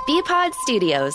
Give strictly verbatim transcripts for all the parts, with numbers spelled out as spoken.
B-Pod Studios.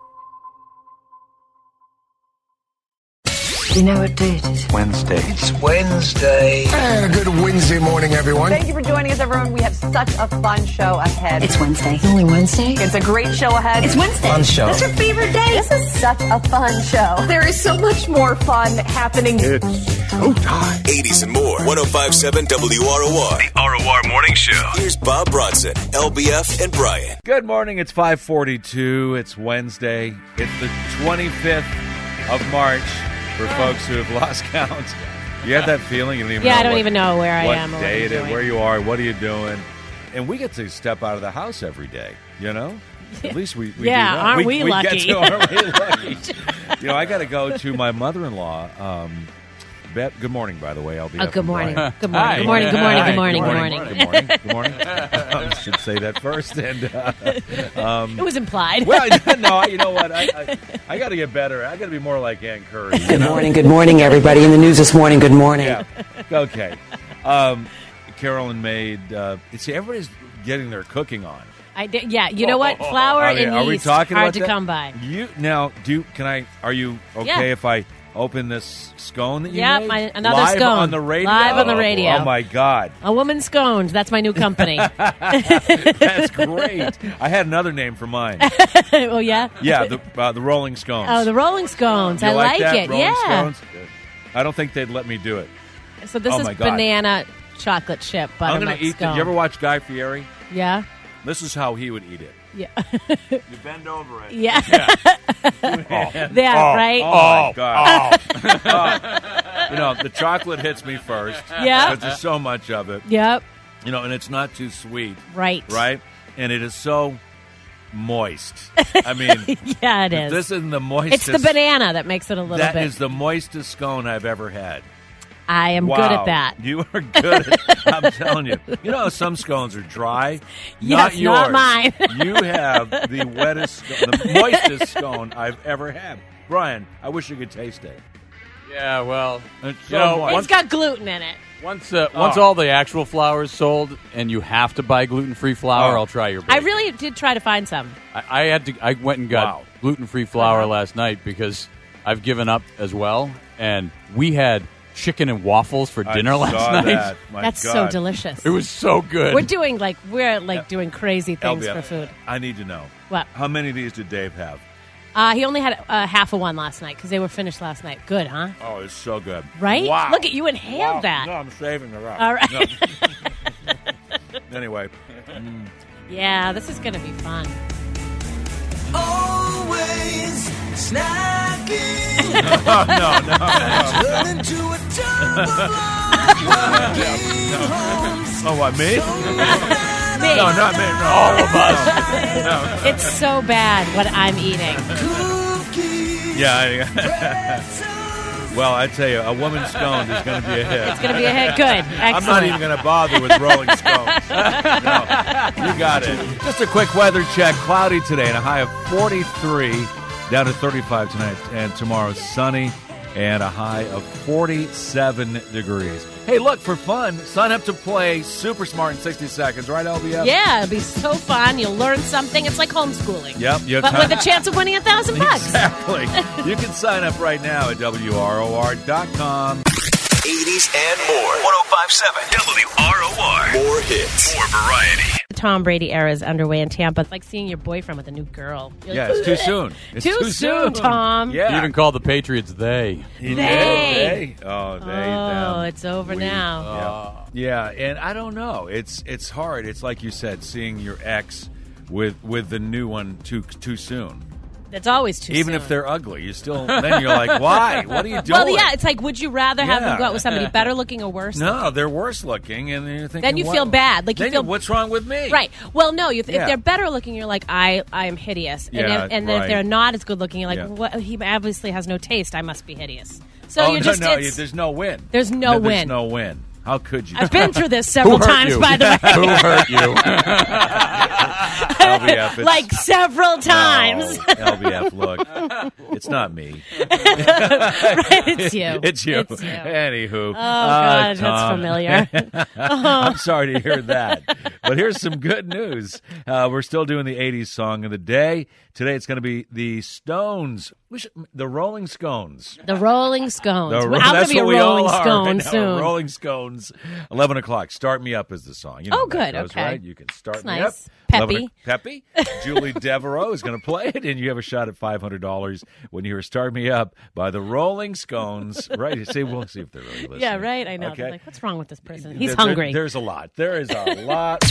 You know what day it is? Wednesday. It's Wednesday. Hey, good Wednesday morning, everyone. Thank you for joining us, everyone. We have such a fun show ahead. It's Wednesday. It's only Wednesday? It's a great show ahead. It's Wednesday. Fun show. That's your favorite day. This is such a fun show. There is so much more fun happening. It's showtime. eighties and more. one oh five point seven W R O R. The R O R Morning Show. Here's Bob Bronson, L B F, and Brian. Good morning. It's five forty-two. It's Wednesday. It's the twenty-fifth of March for folks who have lost count. You have that feeling? You don't even yeah, know I don't what, even know where I what am or day what it is, doing. where you are, what are you doing. And we get to step out of the house every day, you know? At least we, we Yeah, do that. aren't we, we we lucky? Get to, aren't we lucky? You know, I got to go to my mother-in-law. Um, Beth, good morning, by the way. I'll be Oh, up good and morning. Brian. Good morning. Hi. Good morning. Good morning. Hi. Good morning. Good Good morning. morning. Good morning. I should say that first. And uh, um, It was implied. well, no, you know what? I I, I got to get better. I got to be more like Ann Curry. You Good know? morning, good morning, everybody. In the news this morning, good morning. Yeah. Okay. Um, Carolyn made. Uh, see, everybody's getting their cooking on. I did, yeah, you know what? Flour I mean, and are we yeast talking hard about to that? come by. You now do? Can I? Are you okay Yeah. if I open this scone that you Yeah, made? my- another Live scone. on the radio. Live on the radio. Oh my God, A Woman Scones. That's my new company. that's great. I had another name for mine. Oh, yeah? Yeah, the uh, the Rolling Scones. Oh, the Rolling Scones. You I like, that? it. Rolling yeah. Scones? I don't think they'd let me do it. So this Oh, is my God. banana chocolate chip I'm buttermilk gonna eat. scone. Did you ever watch Guy Fieri? Yeah? This is how he would eat it. Yeah. You bend over it. Yeah. Yeah, Yeah, right? Oh, my God. Oh. You know, the chocolate hits me first. Yeah. Because there's so much of it. Yep. You know, and it's not too sweet. Right. Right? And it is so moist. I mean, Yeah, it if is. this isn't the moistest. It's the banana that makes it a little That bit. is the moistest scone I've ever had. I am Wow. good at that. You are good at I'm telling you. You know, some scones are dry. Yes, not yours. not mine. You have the wettest, scone, the moistest scone I've ever had. Brian, I wish you could taste it. Yeah, well, It's you so know, moist. It's got gluten in it. once uh, once Oh. all the actual flour is sold and you have to buy gluten-free flour, Oh. I'll try your. I bake. really did try to find some. I, I had to. I went and got Wow. gluten-free flour Uh-huh. last night because I've given up as well, and we had chicken and waffles for I dinner last saw night. that. My That's God. so delicious. It was so good. We're doing like we're like doing crazy things L B F, for food. I need to know. What? How many of these did Dave have? Uh, he only had uh, half of one last night because they were finished last night. Good, huh? Oh, it's so good. Right? Wow. Look at you inhaled Wow. that. No, I'm saving it up. All right. No. Anyway. Yeah, this is gonna be fun. Always snacking. Oh, no, no, no. Turn into a tub of love. Working home. Oh, what, me? Me. No, not me. No. All of us. No. It's so bad what I'm eating. Cookies. Yeah. I, well, I tell you, a woman's scone is going to be a hit. It's gonna be a hit. Good. Excellent. I'm not even going to bother with Rolling Stones. No, you got it. Just a quick weather check. Cloudy today and a high of forty-three, down to thirty-five tonight, and tomorrow sunny and a high of forty-seven degrees. Hey, look, for fun, sign up to play Super Smart in sixty seconds, right, L B F? Yeah, it'll be so fun. You'll learn something. It's like homeschooling. Yep. You have But time- with a chance of winning a thousand bucks. Exactly. You can sign up right now at W R O R dot com. eighties and more. one oh five point seven W R O R. More hits. More variety. The Tom Brady era is underway in Tampa. It's like seeing your boyfriend with a new girl. You're Yeah, like, it's too soon. It's Too too, soon, Tom. Yeah. You even called the Patriots they. He did. They. They. Oh, they. Oh, them. it's over We. now. Yeah. yeah, and I don't know. It's it's hard. It's like you said, seeing your ex with with the new one too too soon. It's always too Even soon. if they're ugly, you still then you're like, why? What are you doing? Well, yeah, it's like, would you rather have Yeah. them go out with somebody better looking or worse? no, they're worse looking, and you're thinking. Then you what- feel bad. Like you then feel what's wrong with me? Right. Well, no. You th- Yeah. If they're better looking, you're like, I, I am hideous. And, Yeah, if, and then right. if they're not as good looking, you're like, Yeah. what? He obviously has no taste. I must be hideous. So Oh you're no, just. no, it's- there's no win. There's no There's win. no win. How could you? I've been through this several Who hurt times, you? by the way. Who hurt you? I've L B F. It's, like several times. No, L B F, look. It's not me. Right, it's you. It's you. It's you. Anywho. Oh, God, that's familiar. I'm sorry to hear that. But here's some good news. Uh, we're still doing the eighties song of the day. Today it's going to be the Stones, we should, the Rolling Scones. The Rolling Scones. The, well, I'm going to be a Rolling Scone right soon. Rolling Scones. eleven o'clock. Start Me Up is the song. You know Oh, good. Goes, Okay. Right? You can start That's me nice. up. Peppy. Peppy. Julie Devereaux is going to play it, and you have a shot at five hundred dollars when you hear Start Me Up by the Rolling Scones. Right? See, we'll see if they're really listening. Yeah, right. I know. Okay. They're like, what's wrong with this person? He's There- hungry. There's a lot. There is a lot.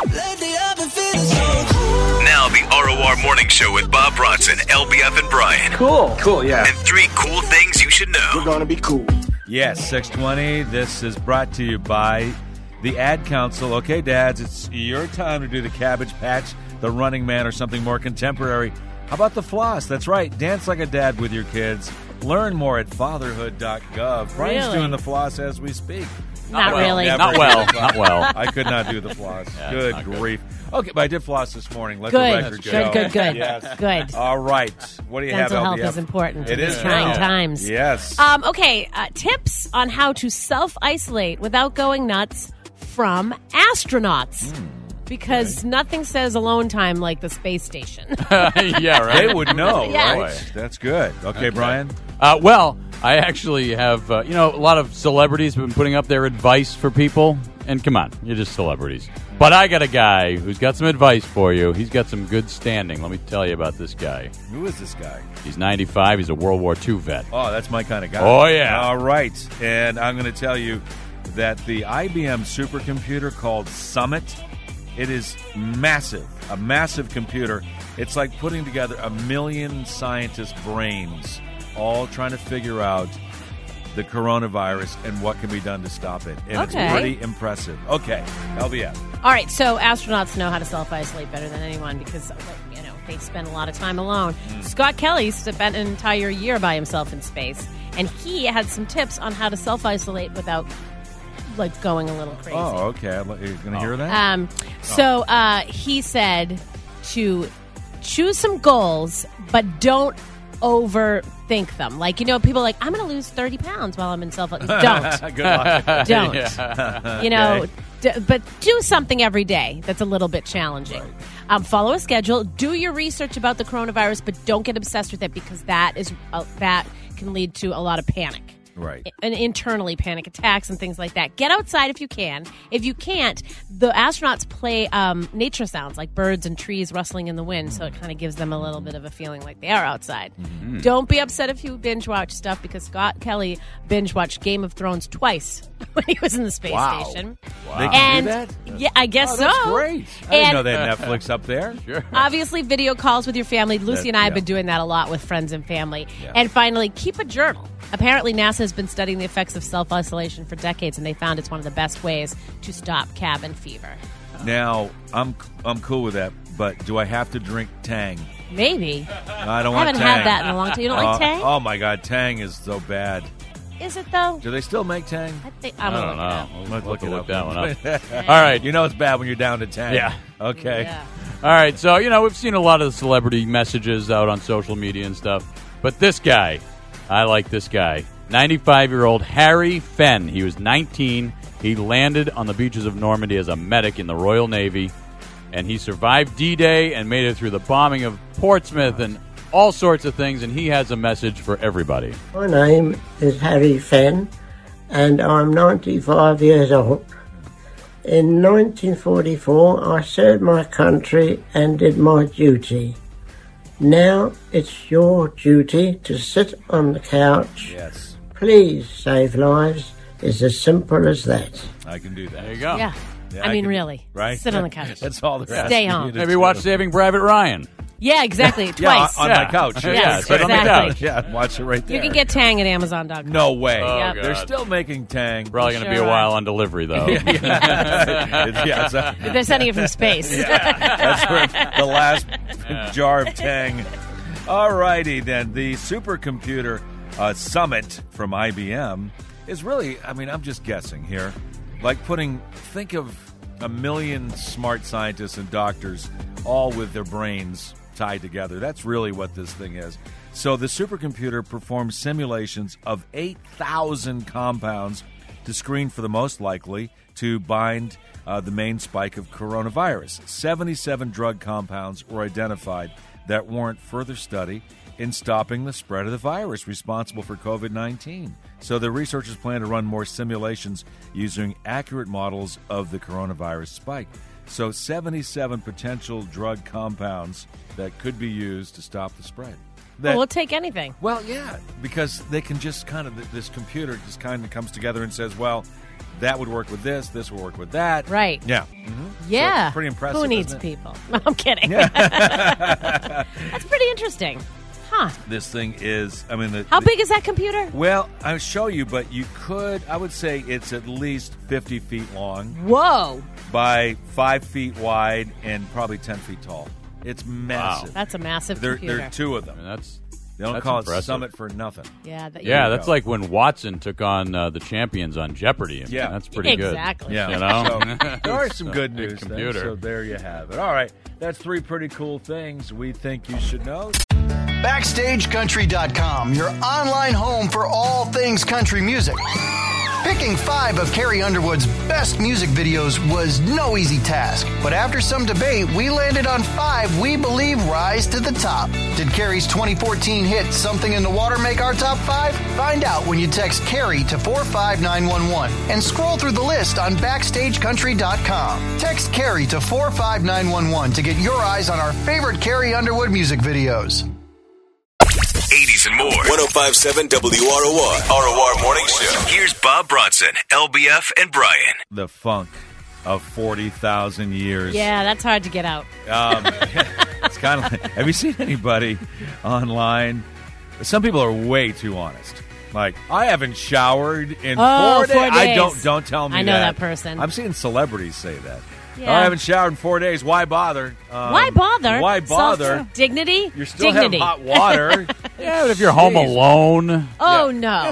Now the R O R Morning Show with Bob Bronson, L B F, and Brian. Cool. Cool, yeah. And three cool things you should know. We're gonna be cool. Yes, six twenty. This is brought to you by the Ad Council. Okay, dads, it's your time to do the Cabbage Patch, the Running Man, or something more contemporary. How about the floss? That's right. Dance like a dad with your kids. Learn more at fatherhood dot gov. Brian's Really? doing the floss as we speak. Not well. really. Never Not did well. the floss. Not well. I could not do the floss. Yeah, good not good. grief. Okay, but I did floss this morning. Let the Good. record Good, show. good, good. Yes. Good. All right. What do you Dental have, health L B F? is important It in these is trying now. times. Yes. Um, okay, uh, tips on how to self-isolate without going nuts from astronauts. Hmm. Because nothing says alone time like the space station. Yeah, right. They would know, Yeah. right? That's good. Okay, Brian? Uh, well, I actually have, uh, you know, a lot of celebrities have been putting up their advice for people. And come on, you're just celebrities. But I got a guy who's got some advice for you. He's got some good standing. Let me tell you about this guy. Who is this guy? He's ninety-five. He's a World War Two vet. Oh, that's my kind of guy. Oh, yeah. All right. And I'm going to tell you that the I B M supercomputer called Summit, it is massive, a massive computer. It's like putting together a million scientists' brains all trying to figure out the coronavirus and what can be done to stop it. And Okay. it's pretty impressive. Okay, L B F. All right, so astronauts know how to self-isolate better than anyone because, you know, they spend a lot of time alone. Mm. Scott Kelly spent an entire year by himself in space, and he had some tips on how to self-isolate without, like, going a little crazy. Oh, okay. You're going to hear that? Um, so uh, he said to choose some goals, but don't overthink them. Like, you know, people are like, I'm going to lose thirty pounds while I'm in self. Don't. Good luck. Don't. Yeah. You know, Okay. d- but do something every day that's a little bit challenging. Um, follow a schedule. Do your research about the coronavirus, but don't get obsessed with it because that is uh, that can lead to a lot of panic. Right. And internally panic attacks and things like that. Get outside if you can. If you can't, the astronauts play um, nature sounds like birds and trees rustling in the wind, so it kind of gives them a little bit of a feeling like they are outside. Mm-hmm. Don't be upset if you binge watch stuff because Scott Kelly binge watched Game of Thrones twice when he was in the space Wow. station. They can And do that? yeah, I guess Oh, that's so. great. I didn't And- know they had Netflix up there. Sure. Obviously, video calls with your family. Lucy That- and I have yeah. been doing that a lot with friends and family. Yeah. And finally, keep a journal. Apparently, NASA has been studying the effects of self-isolation for decades, and they found it's one of the best ways to stop cabin fever. Now, I'm I'm cool with that, but do I have to drink Tang? Maybe. I don't I want haven't Tang. had that in a long time. You don't like Oh, Tang? Oh, my God, Tang is so bad. Is it, though? Do they still make Tang? I think I I'm don't gonna look it up. know. We'll, Let's we'll look have to it look up. that one up. All right. You know it's bad when you're down to Tang. Yeah. Okay. Yeah. All right, so, you know, we've seen a lot of the celebrity messages out on social media and stuff. But this guy, I like this guy. ninety-five-year-old Harry Fenn. He was nineteen. He landed on the beaches of Normandy as a medic in the Royal Navy. And he survived D-Day and made it through the bombing of Portsmouth and all sorts of things. And he has a message for everybody. My name is Harry Fenn, and I'm ninety-five years old. In nineteen forty-four, I served my country and did my duty. Now it's your duty to sit on the couch. Yes, Please save lives. It's as simple as that. I can do that. There you go. Yeah. Yeah, I mean, can- really. Right? Sit on the couch. That's all they're Stay asking home. you to Maybe do. watch Saving Private Ryan. Yeah, exactly. Yeah, Twice. on Yeah. my couch. Yeah, Yeah, sit on the exactly. couch. Yeah, watch it right there. You can get Tang at Amazon dot com. No way. Oh, Yep. God. They're still making Tang. Probably going to be Sure a while are. on delivery, though. It's- yeah, it's- They're sending it from space. That's where the last jar of Tang. All righty, then. The supercomputer uh, Summit from I B M is really, I mean, I'm just guessing here, like putting, think of a million smart scientists and doctors, all with their brains tied together. That's really what this thing is. So the supercomputer performs simulations of eight thousand compounds to screen for the most likely to bind uh, the main spike of coronavirus. seventy-seven drug compounds were identified that warrant further study in stopping the spread of the virus responsible for covid nineteen. So the researchers plan to run more simulations using accurate models of the coronavirus spike. So seventy-seven potential drug compounds that could be used to stop the spread. That, well, we'll take anything. Well, yeah, because they can just kind of, this computer just kind of comes together and says, well, that would work with this, this would work with that. Right. Yeah. Mm-hmm. Yeah. So it's pretty impressive. Who needs isn't it? people? No, I'm kidding. That's pretty interesting. Huh. This thing is, I mean, the, How the, big is that computer? Well, I'll show you, but you could, I would say it's at least fifty feet long. Whoa. By five feet wide and probably ten feet tall. It's massive. Wow. That's a massive there, computer. There are two of them. I mean, that's They don't that's call impressive. it Summit for nothing. Yeah, that, Yeah, you that's go. like when Watson took on uh, the champions on Jeopardy. I mean, Yeah. that's pretty good. Exactly. Yeah. You know? So, there are some So, good big news computer. things, so there you have it. All right. That's three pretty cool things we think you should know. Backstage Country dot com, your online home for all things country music. Picking five of Carrie Underwood's best music videos was no easy task, but after some debate, we landed on five we believe rise to the top. Did Carrie's twenty fourteen hit Something in the Water make our top five? Find out when you text Carrie to four five nine one one and scroll through the list on Backstage Country dot com. Text Carrie to four five nine one one to get your eyes on our favorite Carrie Underwood music videos. eighties and more. one oh five point seven W R O R. R O R Morning Show. Here's Bob Bronson, L B F, and Brian. The funk of forty thousand years. Yeah, that's hard to get out. Um, it's kind of like, have you seen anybody online? Some people are way too honest. Like, I haven't showered in Oh, four, four days. I days. don't don't tell me I know that. that person. I'm seeing celebrities say that. Yeah. Oh, I haven't showered in four days. Why bother? Um, Why bother? Why bother? Self- dignity? You're still Dignity. having hot water. Yeah, but if you're home Jeez. alone, Oh, no. no. No,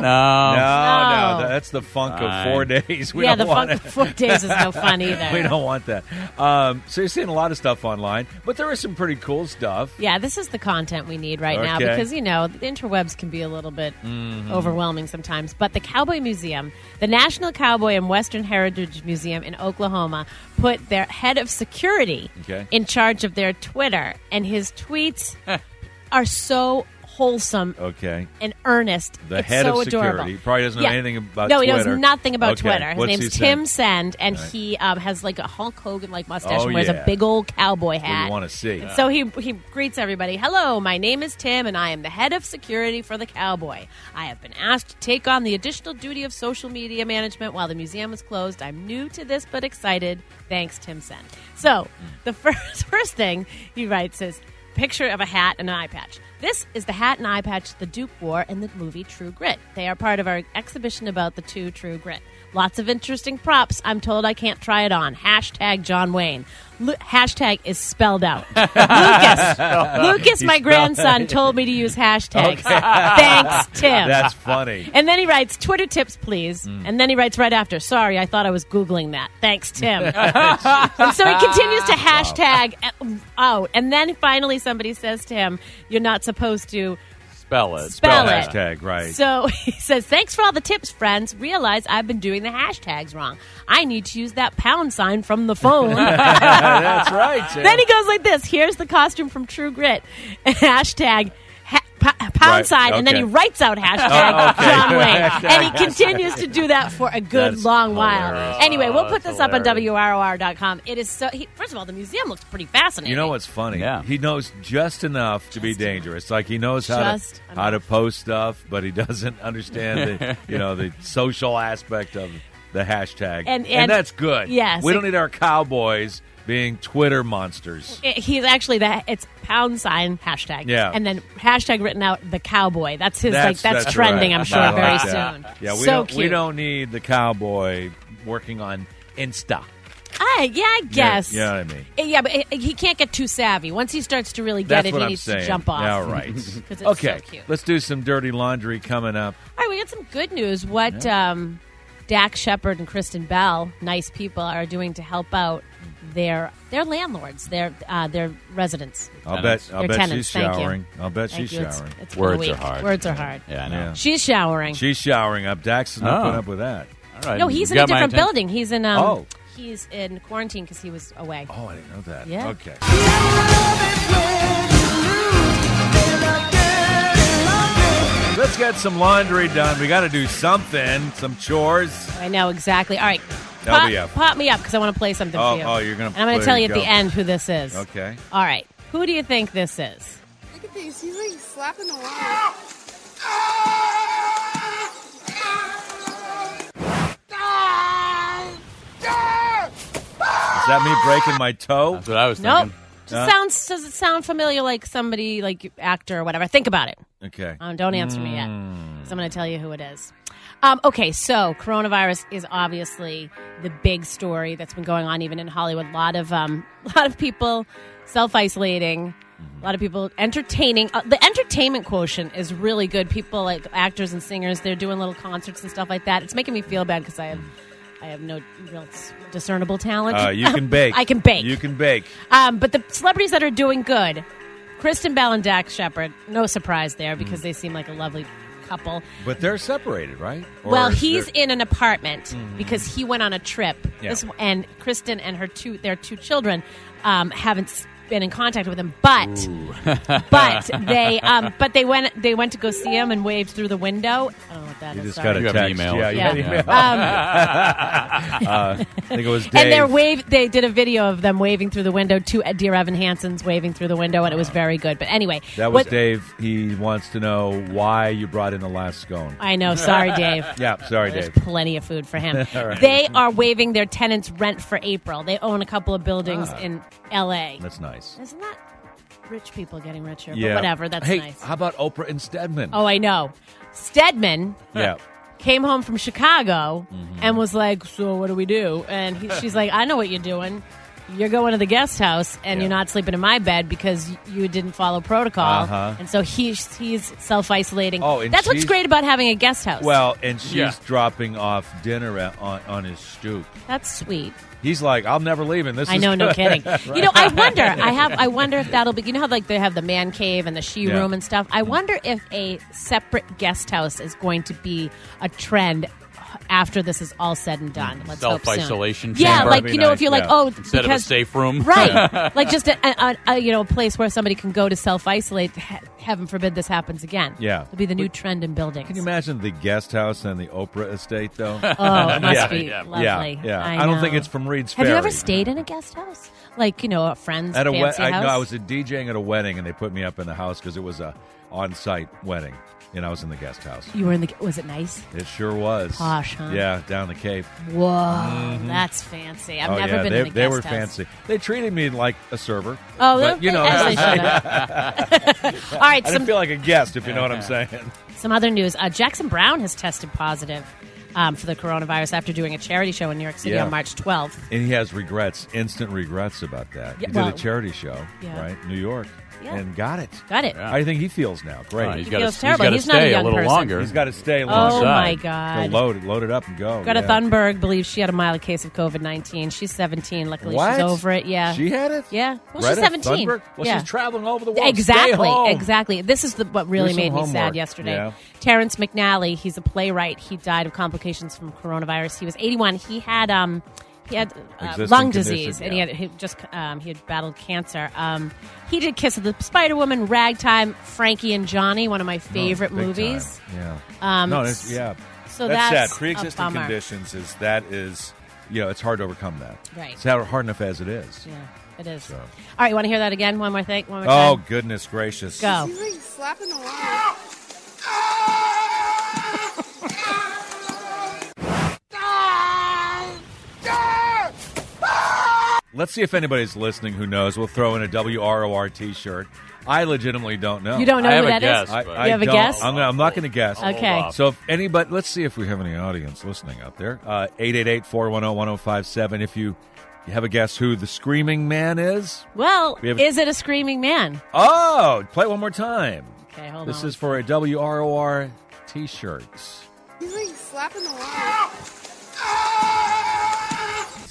No. no, that's the funk Fine. of four days. We yeah, don't the want funk it. of four days is no fun either. We don't want that. Um, so you're seeing a lot of stuff online, but there is some pretty cool stuff. Yeah, this is the content we need right now Okay. because, you know, the interwebs can be a little bit Mm-hmm. overwhelming sometimes. But the Cowboy Museum, the National Cowboy and Western Heritage Museum in Oklahoma, put their head of security Okay. in charge of their Twitter. And his tweets are so wholesome Okay. and earnest. The It's head so of security adorable. probably doesn't know Yeah. anything about no, Twitter. he knows nothing about Okay. Twitter. His What's he name's saying? Tim Send, and Right. he um, has like a Hulk Hogan like mustache Oh, and wears yeah. a big old cowboy What hat. you want to see. And So he he greets everybody. Hello, my name is Tim, and I am the head of security for the Cowboy. I have been asked to take on the additional duty of social media management while the museum is closed. I'm new to this, but excited. Thanks, Tim Sen. So the first first thing he writes is picture of a hat and an eye patch. This is the hat and eye patch the Duke wore in the movie True Grit. They are part of our exhibition about the two True Grit. Lots of interesting props. I'm told I can't try it on. Hashtag John Wayne. Lu- hashtag is spelled out. Lucas, Lucas, my grandson, told me to use hashtags. Thanks, Tim. That's funny. And then he writes, Twitter tips, please. And then he writes right after, sorry, I thought I was Googling that. Thanks, Tim. And so he continues to hashtag out. And then finally somebody says to him, you're not supposed to spell it. spell, Spell it. hashtag, right. So he says, thanks for all the tips, friends. Realize I've been doing the hashtags wrong. I need to use that pound sign from the phone. That's right, Tim. Then he goes like this. Here's the costume from True Grit. Hashtag ha- pa- pound Right, sign, and then he okay. writes out hashtag Oh, okay. John Wayne. Hashtag. And he continues to do that for a good That's long while. hilarious. Anyway, we'll put that's this up on hilarious. W R O R dot com. It is so, he, first of all, the museum looks pretty fascinating. You know what's funny? Yeah. He knows just enough to be dangerous. Like he knows how Just to enough. how to post stuff, but he doesn't understand the you know the social aspect of the hashtag. And- and- that's good. yes. we don't need our cowboys being Twitter monsters. It- he's actually that it's pound sign hashtag, Yeah. and then hashtag written out the cowboy. That's his That's, like that's, that's trending. right. I'm sure I very like that. soon. Yeah, we so don't cute. we don't need the cowboy working on Insta. I, yeah, I guess. You know what I mean? Uh, Yeah, but he- he can't get too savvy. Once he starts to really get That's it, what he I'm needs saying. to jump off. Yeah, all right. 'Cause it's okay, so cute. let's do some dirty laundry coming up. All right, we got some good news. What um, Dax Shepard and Kristen Bell, nice people, are doing to help out their their landlords, their uh, their residents. I'll bet. I'll Their bet tenants. she's Thank you. showering. I'll bet Thank she's you. It's- showering. it's been a Words week. are hard. Words are hard. Yeah, I know. Yeah. She's showering. She's showering up. Dax is not Oh. putting up with that. All right. No, he's You in a got my different attention. building. He's in um, Oh. he's in quarantine because he was away. Oh, I didn't know that. Yeah. Okay. Let's get some laundry done. We got to do something, some chores. I know exactly. All right, L pop, B F. pop me up because I want to play something Oh, for you. oh, you're gonna And I'm going to play- tell you at go. the end who this is. Okay. All right, who do you think this is? Look at this. He's like slapping the wall. Is that me breaking my toe? That's what I was Nope. thinking. Just Huh? sounds does it sound familiar like somebody like actor or whatever? Think about it. Okay. Um, don't answer me yet. 'Cause I'm going to tell you who it is. Um, okay, so coronavirus is obviously the big story that's been going on even in Hollywood. A lot of um, a lot of people self isolating. A lot of people entertaining. Uh, the entertainment quotient is really good. People like actors and singers, they're doing little concerts and stuff like that. It's making me feel bad because I have I have no real discernible talent. Uh, you can bake. I can bake. You can bake. Um, but the celebrities that are doing good, Kristen Bell and Dax Shepard, no surprise there because they seem like a lovely couple. But they're separated, right? Or Well, is he's there- in an apartment because he went on a trip. Yeah. This, and Kristen and her two, their two children, um, haven't s- been in contact with him. But, but they, um, but they went, they went to go see him and waved through the window. I don't know what that You is. just sorry. got a You have an text. email. Yeah, you Yeah. had an email. Um, uh, I think it was Dave. And they're wave. They did a video of them waving through the window. Two Dear Evan Hansen's waving through the window, and it was very good. But anyway, That was what- Dave. He wants to know why you brought in the last scone. I know. Sorry, Dave. Yeah, sorry, There's Dave. plenty of food for him. All right. They are waiving their tenants' rent for April. They own a couple of buildings Ah. in L A. That's nice. Isn't that rich people getting richer? Yeah. But whatever. That's hey, nice. how about Oprah and Stedman? Oh, I know. Stedman Yeah. came home from Chicago Mm-hmm. and was like, "So what do we do?" And he, she's like, "I know what you're doing. You're going to the guest house and Yeah. you're not sleeping in my bed because you didn't follow protocol." Uh-huh. And so he's he's self isolating. Oh, and that's what's she's- great about having a guest house. Well, and she's Yeah. dropping off dinner at, on, on his stoop. that's sweet. He's like, I'm never leaving. This I is know, no good." kidding. Right? You know, I wonder. I have. I wonder if that'll be. You know how like they have the man cave and the she Yeah. room and stuff. I wonder if a separate guest house is going to be a trend after this is all said and done. Let's hope soon. Self-isolation Yeah, chamber. like That'd you be know, nice, if you're like, yeah. oh, Instead of a because safe room. right, like just a, a, a you know a place where somebody can go to self isolate. Heaven forbid this happens again. Yeah. it'll be the new trend in buildings. Can you imagine the guest house and the Oprah estate, though? Oh, it must Yeah. be Yeah. lovely. Yeah, yeah. I, I don't think know. it's from Reed's Have you ever Ferry. stayed in a guest house? Like, you know, a friend's At a fancy wedding, house? no, I was a DJing at a wedding, and they put me up in the house because it was a on-site wedding, and I was in the guest house. You were in the. Was it nice? It sure was Posh, huh? Yeah, down the Cape. Whoa, that's fancy. I've oh never yeah, been they, in a they guest were house. fancy. They treated me like a server. Oh, but, they- you know, as they should All right, I some didn't feel like a guest, if you know what I'm saying. some other news. Uh, Jackson Brown has tested positive um, for the coronavirus after doing a charity show in New York City Yeah. on March twelfth. And he has regrets, instant regrets about that. Yeah, he well, did a charity show, yeah. right, New York, Yeah. and got it. Got it. Yeah. How do you think he feels now? Great. Oh, he's He got feels to terrible. He's not a stay young a little person. longer. He's got to stay Oh longer. my Inside. God. Go load it, load it up, and go. Greta yeah. Thunberg believes she had a mild case of COVID nineteen. She's seventeen. Luckily, What? she's over it. Yeah. She had it? Yeah. Well, Greta she's seventeen. Thunberg? Well, yeah. she's traveling all over the world. Exactly, Stay home. exactly. This is the, what really Do some made me sad homework. yesterday. Yeah. Terrence McNally, he's a playwright. He died of complications from coronavirus. He was eighty-one. He had um, he had uh, Existing lung condition, disease, and yeah. he had he just um, he had battled cancer. Um, he did Kiss of the Spider Woman, Ragtime, Frankie and Johnny, one of my favorite No, big movies. time. Yeah. Um, no, it's, yeah. So that's, that's, sad. a Pre-existing bummer. conditions is that is, you know, it's hard to overcome that. Right. It's hard hard enough as it is. Yeah, it is. So. All right, you want to hear that again? One more thing. One more Oh time. goodness gracious! Go. He's like slapping the wall. Let's see if anybody's listening who knows. We'll throw in a W R O R T-shirt. I legitimately don't know. You don't know I who have that a is? guess, I, but- I You have a don't. guess? I'm, gonna, I'm not going to guess. Okay. So if anybody, let's see if we have any audience listening out there. Uh, eight eight eight, four one zero, one zero five seven. If you, you have a guess who the Screaming Man is. Well, We have- is it a screaming man? Oh, play it one more time. Okay, hold This on. is for a W R O R T-shirt. He's like slapping the wall.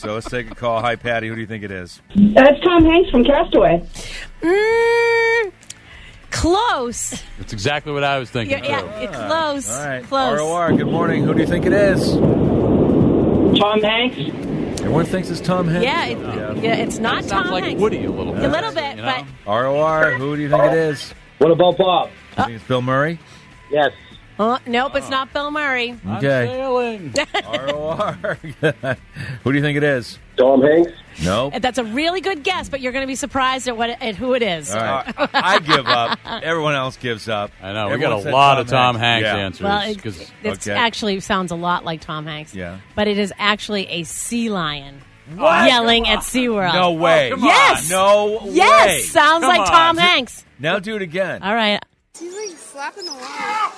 So let's take a call. Hi, Patty. Who do you think it is? That's Tom Hanks from Castaway. Mm, close. That's exactly what I was thinking. Yeah, yeah, it's close. All right. Close. R O R, good morning. Who do you think it is? Tom Hanks. Everyone thinks it's Tom Hanks? Yeah, it, Yeah. yeah, it's not That sounds Tom like Hanks. Woody a little bit. A little bit, You know? but R O R, who do you think it is? What about Bob? You think it's Bill Murray? Yes. uh, nope, it's not Bill Murray. I'm Okay. sailing. R O R. Who do you think it is? Tom Hanks. Nope. That's a really good guess, but you're going to be surprised at what it, at who it is. All right. I, I give up. Everyone else gives up. I know. We Everyone got a said lot of Tom Hanks Yeah. answers. Well, it, 'cause- it Okay. actually sounds a lot like Tom Hanks. Yeah. But it is actually a sea lion What? yelling at SeaWorld. No way. Oh, come on. Yes. No Yes. way. Sounds Come like on. Tom Hanks. Now do it again. All right. He's like slapping the wall.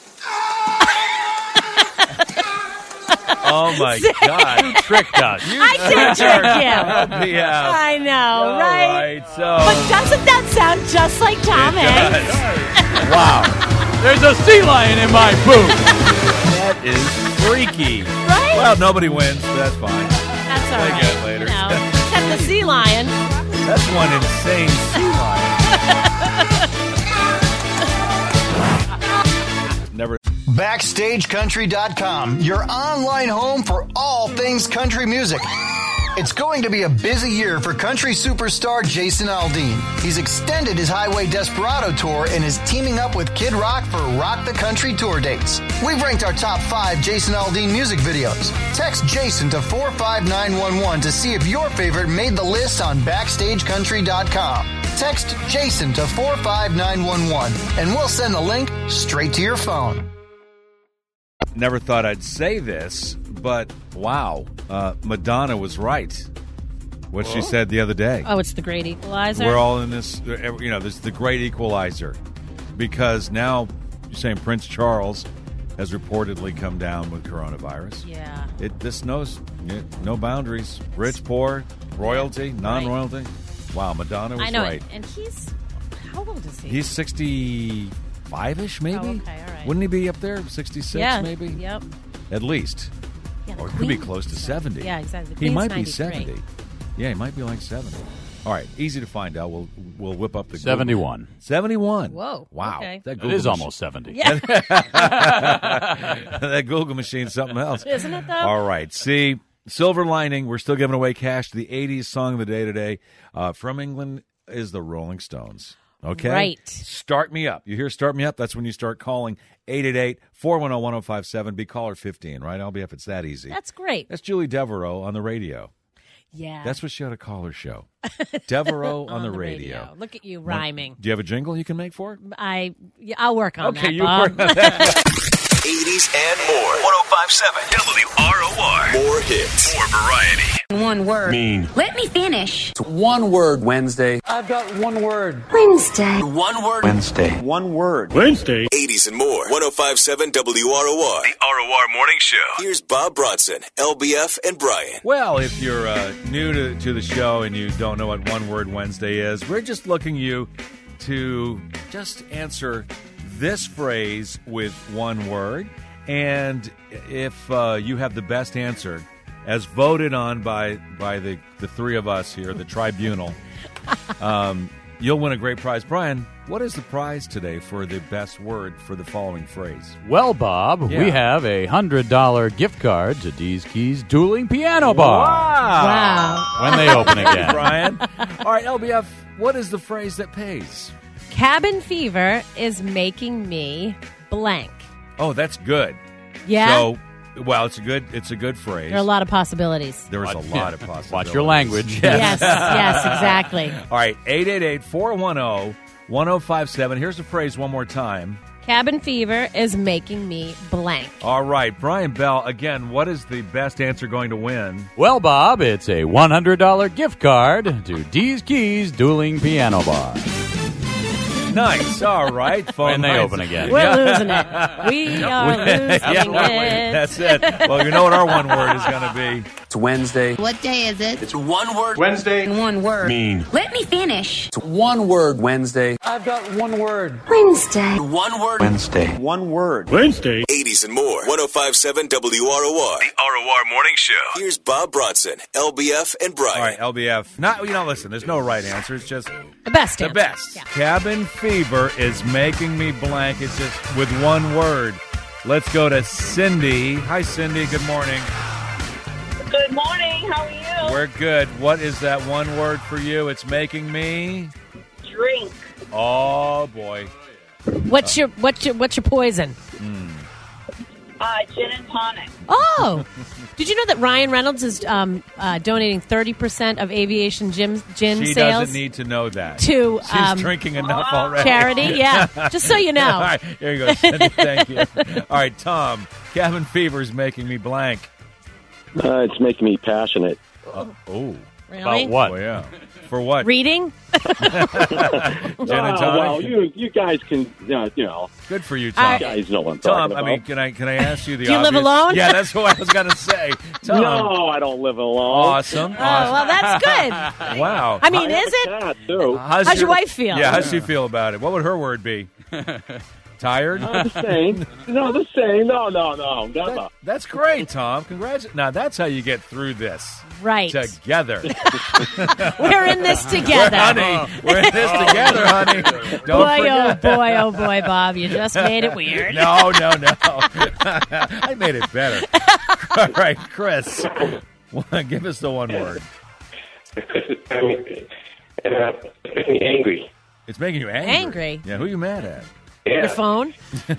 Oh, my God. You tricked us. You I did trick you. Yeah. I know, All right? right, so. But doesn't that sound just like Tom It Hanks? does. Wow. There's a sea lion in my boot. That is freaky. Right? Well, nobody wins, but that's fine. That's all Play right. again later. You know, except the sea lion. That's one insane sea lion. Never. Backstage Country dot com, your online home for all things country music. It's going to be a busy year for country superstar Jason Aldean. He's extended his Highway Desperado tour and is teaming up with Kid Rock for Rock the Country tour dates. We've ranked our top five Jason Aldean music videos. Text Jason to four five nine one one to see if your favorite made the list on Backstage Country dot com. Text Jason to four five nine one one and we'll send the link straight to your phone. Never thought I'd say this, but wow, uh, Madonna was right. What she said the other day. Oh, it's the great equalizer? We're all in this, you know, this is the great equalizer. Because now you're saying Prince Charles has reportedly come down with coronavirus. Yeah. It This knows no boundaries. Rich, poor, royalty, non-royalty. Wow, Madonna was I know. right. And he's, how old is he? He's sixty-five-ish, maybe? Oh, okay, all right. Wouldn't he be up there? sixty-six, yeah. maybe? Yep. At least. Yeah, the Or it could be Queen- close to seventy. Yeah, exactly. The He Queen's might be ninety-three. seventy. Yeah, he might be like seventy. All right, easy to find out. We'll we'll whip up the Google. seventy-one. seventy-one. Whoa. Wow. Okay. That, It Google is mach- almost seventy. Yeah. that Google machine's something else. Isn't it, though? All right. See, Silver Lining, we're still giving away cash to the eighties song of the day today. Uh, from England is the Rolling Stones. Okay? Right. Start Me Up. You hear Start Me Up? That's when you start calling eight eight eight, four one zero, one zero five seven. Be caller fifteen, right? L B F, it's that easy. That's great. That's Julie Devereaux on the radio. Yeah. That's what she ought to call her show. Devereaux on, on the, the radio. radio. Look at you rhyming. Do you have a jingle you can make for it? I, yeah, I'll work on Okay, that, you Bob. work on that. eighties and more. one oh five point seven W R O R. More hits. More variety. One word. Mean. Let me finish. One word Wednesday. I've got one word. Wednesday. One word. Wednesday. One word. Wednesday. eighties and more. one oh five point seven W R O R. The R O R Morning Show. Here's Bob Bronson, L B F, and Brian. Well, if you're uh, new to, to the show and you don't know what One Word Wednesday is, we're just looking you to just answer this phrase with one word. And if uh, you have the best answer, as voted on by by the, the three of us here, the tribunal, um, you'll win a great prize. Brian, what is the prize today for the best word for the following phrase? Well, Bob, Yeah. we have a one hundred dollars gift card to D's Keys Dueling Piano Bar. Wow. When they open again. Brian. All right, L B F, what is the phrase that pays? Cabin fever is making me blank. Oh, that's good. Yeah? So, well, it's a good it's a good phrase. There are a lot of possibilities. There's a Watch- lot of possibilities. Watch your language. Yes, yes, exactly. All right, eight eight eight, four one zero, one zero five seven. Here's the phrase one more time. Cabin fever is making me blank. All right, Brian Bell, again, what is the best answer going to win? Well, Bob, it's a one hundred dollars gift card to D's Keys Dueling Piano Bar. Nice. All right. Phone When they lines. open again. We're Yeah. losing it. We are losing Yeah, it. that's it. Well, you know what our one word is going to be. It's Wednesday. What day is it? It's one word. Wednesday. In one word. Mean. Let me finish. It's one word. Wednesday. I've got one word. Wednesday. One word. Wednesday. One word. Wednesday. eighties and more. one oh five point seven W R O R. The R O R Morning Show. Here's Bob Bronson, L B F, and Brian. All right, L B F. Not, you know, listen, there's no right answer. It's just The best the answer. best. Yeah. Cabin fever is making me blank. It's just with one word. Let's go to Cindy. Hi, Cindy. Good morning. Good morning. How are you? We're good. What is that one word for you? It's making me. Drink. Oh boy. What's your what's your what's your poison? Uh, gin and tonic. Oh, did you know that Ryan Reynolds is um, uh, donating thirty percent of aviation gym gin She sales doesn't need to know that. to She's um, drinking enough already. charity? Yeah, just so you know. All right, here you go, Cindy. Thank you. All right, Tom. Cabin fever is making me blank. Uh, it's making me passionate. Uh, oh. Really? About what? Oh, yeah. For what? Reading? Gin and Oh, tonic? well, you you guys can, uh, you know. Good for you, Tom. You guys know what I'm Tom, talking I about. mean, can I can I ask you the Do you live obvious- alone? Yeah, that's what I was going to say. Tom. No, I don't live alone. Awesome. Oh, well, that's good. Wow. I mean, I have is a it? cat, too. How's, How's your wife feel? Yeah, how's she feel about it? What would her word be? Tired? Uh, the same. No, the same. No, no, no. Never. That- that's great, Tom. Congratulations. Now, that's how you get through this. Right. Together. We're in this together. honey, we're in this together, honey. Don't boy, forget. oh boy, oh boy, Bob, you just made it weird. No, no, no. I made it better. All right, Chris, give us the one word. I mean, uh, it makes me angry. It's making you angry. Angry? Yeah, who are you mad at? Your phone? You're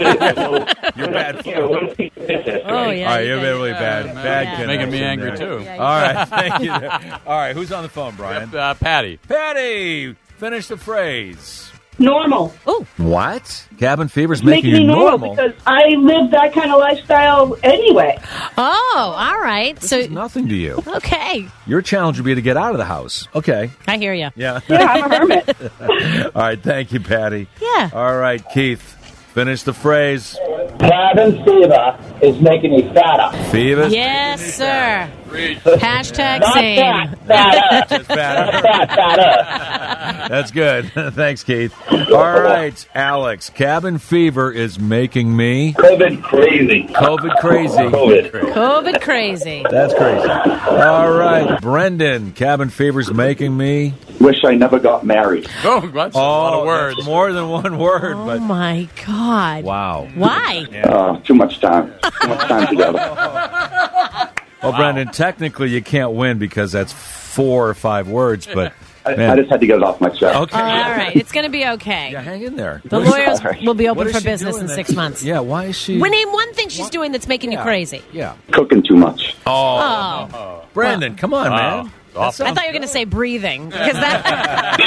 bad. Oh, yeah. All right, you you're got- really bad. Yeah. Bad Yeah. connection Making me angry, there. too. Yeah, All right, thank you. All right, who's on the phone, Brian? Uh, Patty. Patty, finish the phrase. Normal. Oh, What? Cabin fever's Making me normal because I live that kind of lifestyle anyway. oh, all right. This So, is nothing to you. okay. Your challenge would be to get out of the house. Okay. I hear you. Yeah. Yeah, I'm a hermit. All right, thank you, Patty. Yeah. All right, Keith, finish the phrase. Cabin fever is making me fatter. Fever? Yes, sir. Hashtag Not same. fat, fatter. Just fatter. Not fat, fatter. That's good. Thanks, Keith. All right, Alex. Cabin fever is making me COVID crazy. COVID crazy. COVID. COVID crazy. That's crazy. All right, Brendan. Cabin fever's making me. Wish I never got married. Oh, that's a lot of Oh, words. that's more than one word, Oh, but my God. wow. Why? Uh, too much time. Too much time together. Well, Brendan, technically you can't win because that's four or five words, but I, man. I just had to get it off my chest. Okay. All right. It's going to be okay. Yeah, hang in there. The What is- lawyers will be what open is for she business doing in that- six months. Yeah, why is she? We name one thing she's doing that's making you Yeah. crazy. Yeah. Cooking too much. Oh, Oh. Brandon, come on, Wow. man. Awful. That I thought you were going to say breathing. Because that.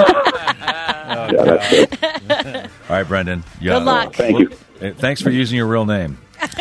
Yeah, that's it. All right, Brendan. Yeah. Good luck. Thank you. Uh, Thanks for using your real name.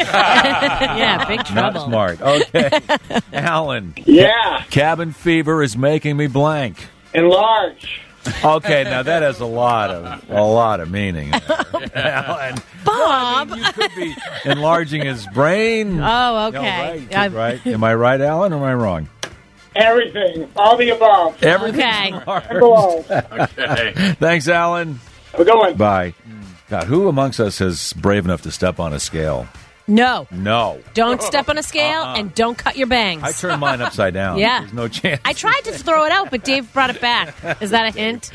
yeah, big trouble. Not smart. Okay. Alan. Yeah, Cabin fever is making me blank. enlarge. Okay, now that has a lot of a lot of meaning. There. Alan. Bob. You could be enlarging his brain. Oh, No, okay. right, right. Am I right, Alan, or am I wrong? Everything. All the above. Everything's Okay. enlarged. Below. Okay. Thanks, Alan. We're going. Bye. God, who amongst us is brave enough to step on a scale? No. No. Don't step on a scale Uh-uh. and don't cut your bangs. I turned mine upside down. Yeah. There's no chance. I tried to throw it out, but Dave brought it back. Is that a hint?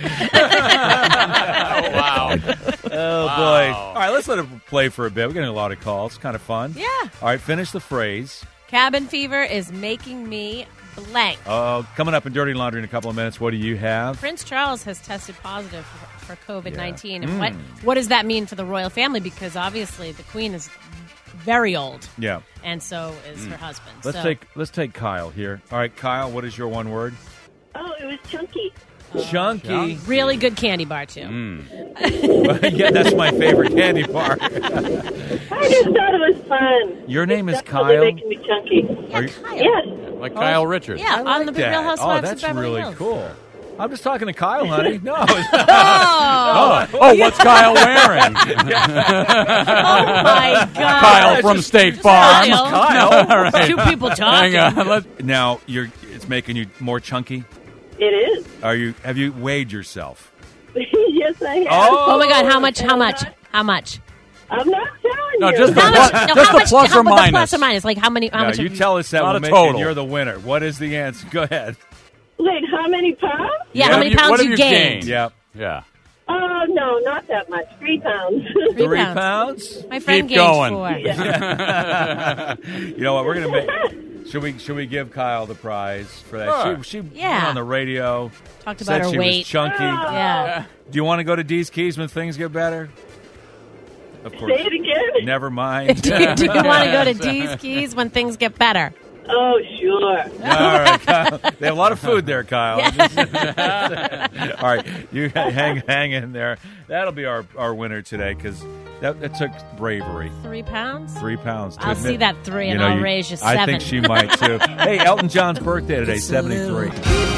Wow. Oh, boy. All right, let's let it play for a bit. We're getting a lot of calls. Kind of fun. Yeah. All right, finish the phrase. Cabin fever is making me blank. Uh, coming up in Dirty Laundry in a couple of minutes, what do you have? Prince Charles has tested positive for, for COVID nineteen. Yeah. And Mm. what, what does that mean for the royal family? Because obviously the Queen is very old. Yeah. And so is her husband. Let's so. take let's take Kyle here. All right, Kyle, what is your one word? Oh, it was chunky. Chunky. Really good candy bar, too. Mm. Yeah, that's my favorite candy bar. I just thought it was fun. Your name is Definitely Kyle? making me chunky. Are you- Kyle. Yes. Like Kyle Richards. Yeah, on the that. Real Housewives Oh, that's of Beverly really Hills. cool. I'm just talking to Kyle, honey. No. Oh, oh, oh what's Kyle wearing? Oh, my God. Kyle from State Farm. Kyle. Kyle. Right. Two people talking. Hang on. Let's... Now, you're. It's making you more chunky? It is. Are you? Have you weighed yourself? Yes, I have. Oh. Oh, my God. How much? How much? How much? I'm not telling No, you. just the, How plus, much? No, just how the much? plus how or about minus. the plus or minus? Like, how many? How No, much? you have tell us that. Not We'll a make, total. and you're the winner. What is the answer? Go ahead. Wait, how many pounds? Yeah, What how many have you- pounds what you have you gained? gained? Yep. Yeah. Oh, no, not that much. Three pounds. Three Three pounds. pounds? My friend Keep gained going. four. You know what? We're gonna make. Should we? Should we give Kyle the prize for that? Sure. She, she Yeah. went on the radio. Talked said about her she weight. was chunky. Yeah. Do you want to go to Dee's Keys when things get better? Of course. Say it again. Never mind. do, do you want to go to Dee's Keys when things get better? Oh, sure. All right, Kyle. They have a lot of food there, Kyle. All right, you hang hang in there. That'll be our, our winner today because that, that took bravery. Three pounds? Three pounds. To I'll admit- see that three, you and know, I'll you- raise you I seven. think she might too. Hey, Elton John's birthday today, seventy-three.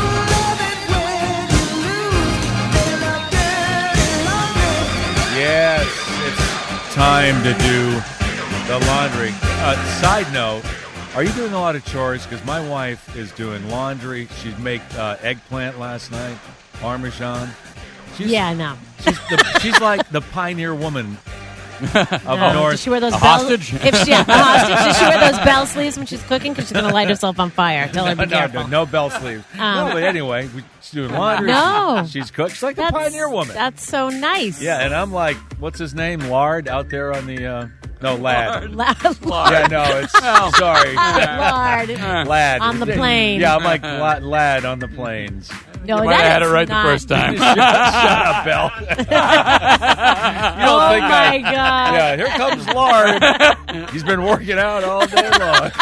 Yes, it's time to do the laundry. Uh, side note, are you doing a lot of chores? Because my wife is doing laundry. She made uh, eggplant last night, Parmesan. She's, Yeah, no. She's, the, she's like the pioneer woman of No. North. Does she wear those A bell- hostage? If she, yeah, a hostage. Does she wear those bell sleeves when she's cooking? Because she's going to light herself on fire. Tell her to no, be no, careful. no, no bell sleeves. Um, no, but anyway, we- she's doing laundry. No. She's cooked. She's like the That's- pioneer woman. That's so nice. Yeah, and I'm like, what's his name? Lard out there on the, uh, no, Lad. Lard. Yeah, no, it's, sorry. Lard. Lad. On the plane. Yeah, I'm like Lad, lad on the planes. No, You might that have had it is right not- the first time. shut, shut up, Belle. You don't Oh, think my I, God. Yeah, here comes Lard. He's been working out all day long.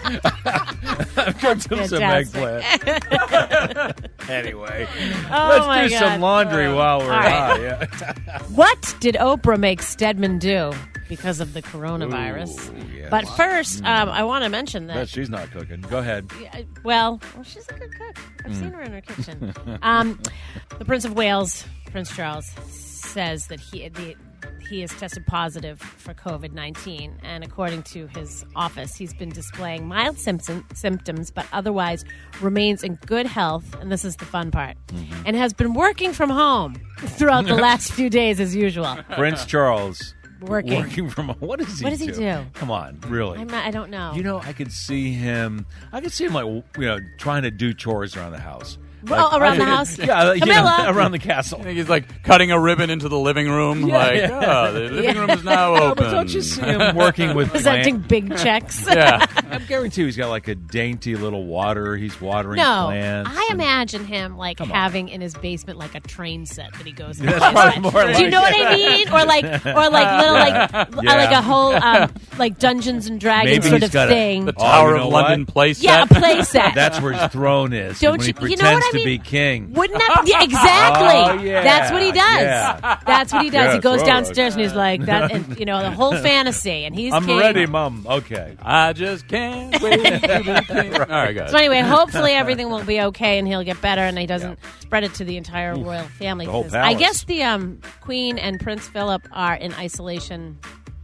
I've cooked him some Fantastic. eggplant. Anyway, Oh, let's my do God. some laundry while we're All right. high. Yeah. What did Oprah make Stedman do because of the coronavirus? Ooh, yeah. But first, um, I want to mention Bet that. she's not cooking. Go ahead. Yeah, Well, well, she's a good cook. I've seen her in her kitchen. Um, the Prince of Wales, Prince Charles, says that he the, he has tested positive for COVID nineteen, and according to his office, he's been displaying mild symptom, symptoms, but otherwise remains in good health. And this is the fun part, and has been working from home throughout the last few days as usual. Prince Charles. Working. Working from home. What does he What does he do? do? Come on, really. I'm not, I don't know. You know, I could see him. I could see him like you know trying to do chores around the house. Well, Like, around the I- house? Yeah, you know, Camilla. around the castle. I think he's like cutting a ribbon into the living room. Yeah, like, yeah. oh, the living Yeah. room is now No, open. but don't you see him working with Presenting plant? big checks. Yeah. I guarantee you he's got like a dainty little water. He's watering No, plants. I and- imagine him like Come on. having in his basement like a train set that he goes. in That's his probably basement. more Do you like know what it. I mean? Or like, or like little like, Yeah. like a whole um, like Dungeons and Dragons Maybe sort he's of got a- thing. The Oh, Tower you of know London what? place Yeah, a set. play set. That's where his throne is. Don't when you- he you pretends know what I to mean? be king. Wouldn't that? Yeah, exactly. Oh, yeah. That's what he does. Yeah. That's what he does. he Yes, goes oh, downstairs and he's like that, and you know the whole fantasy, and he's I'm king. ready, Mom. Okay. I just can't wait to be king. All right, guys. So anyway, hopefully everything will be okay and he'll get better and he doesn't spread it to the entire royal family. The whole 'Cause I palace. guess the um, Queen and Prince Philip are in isolation.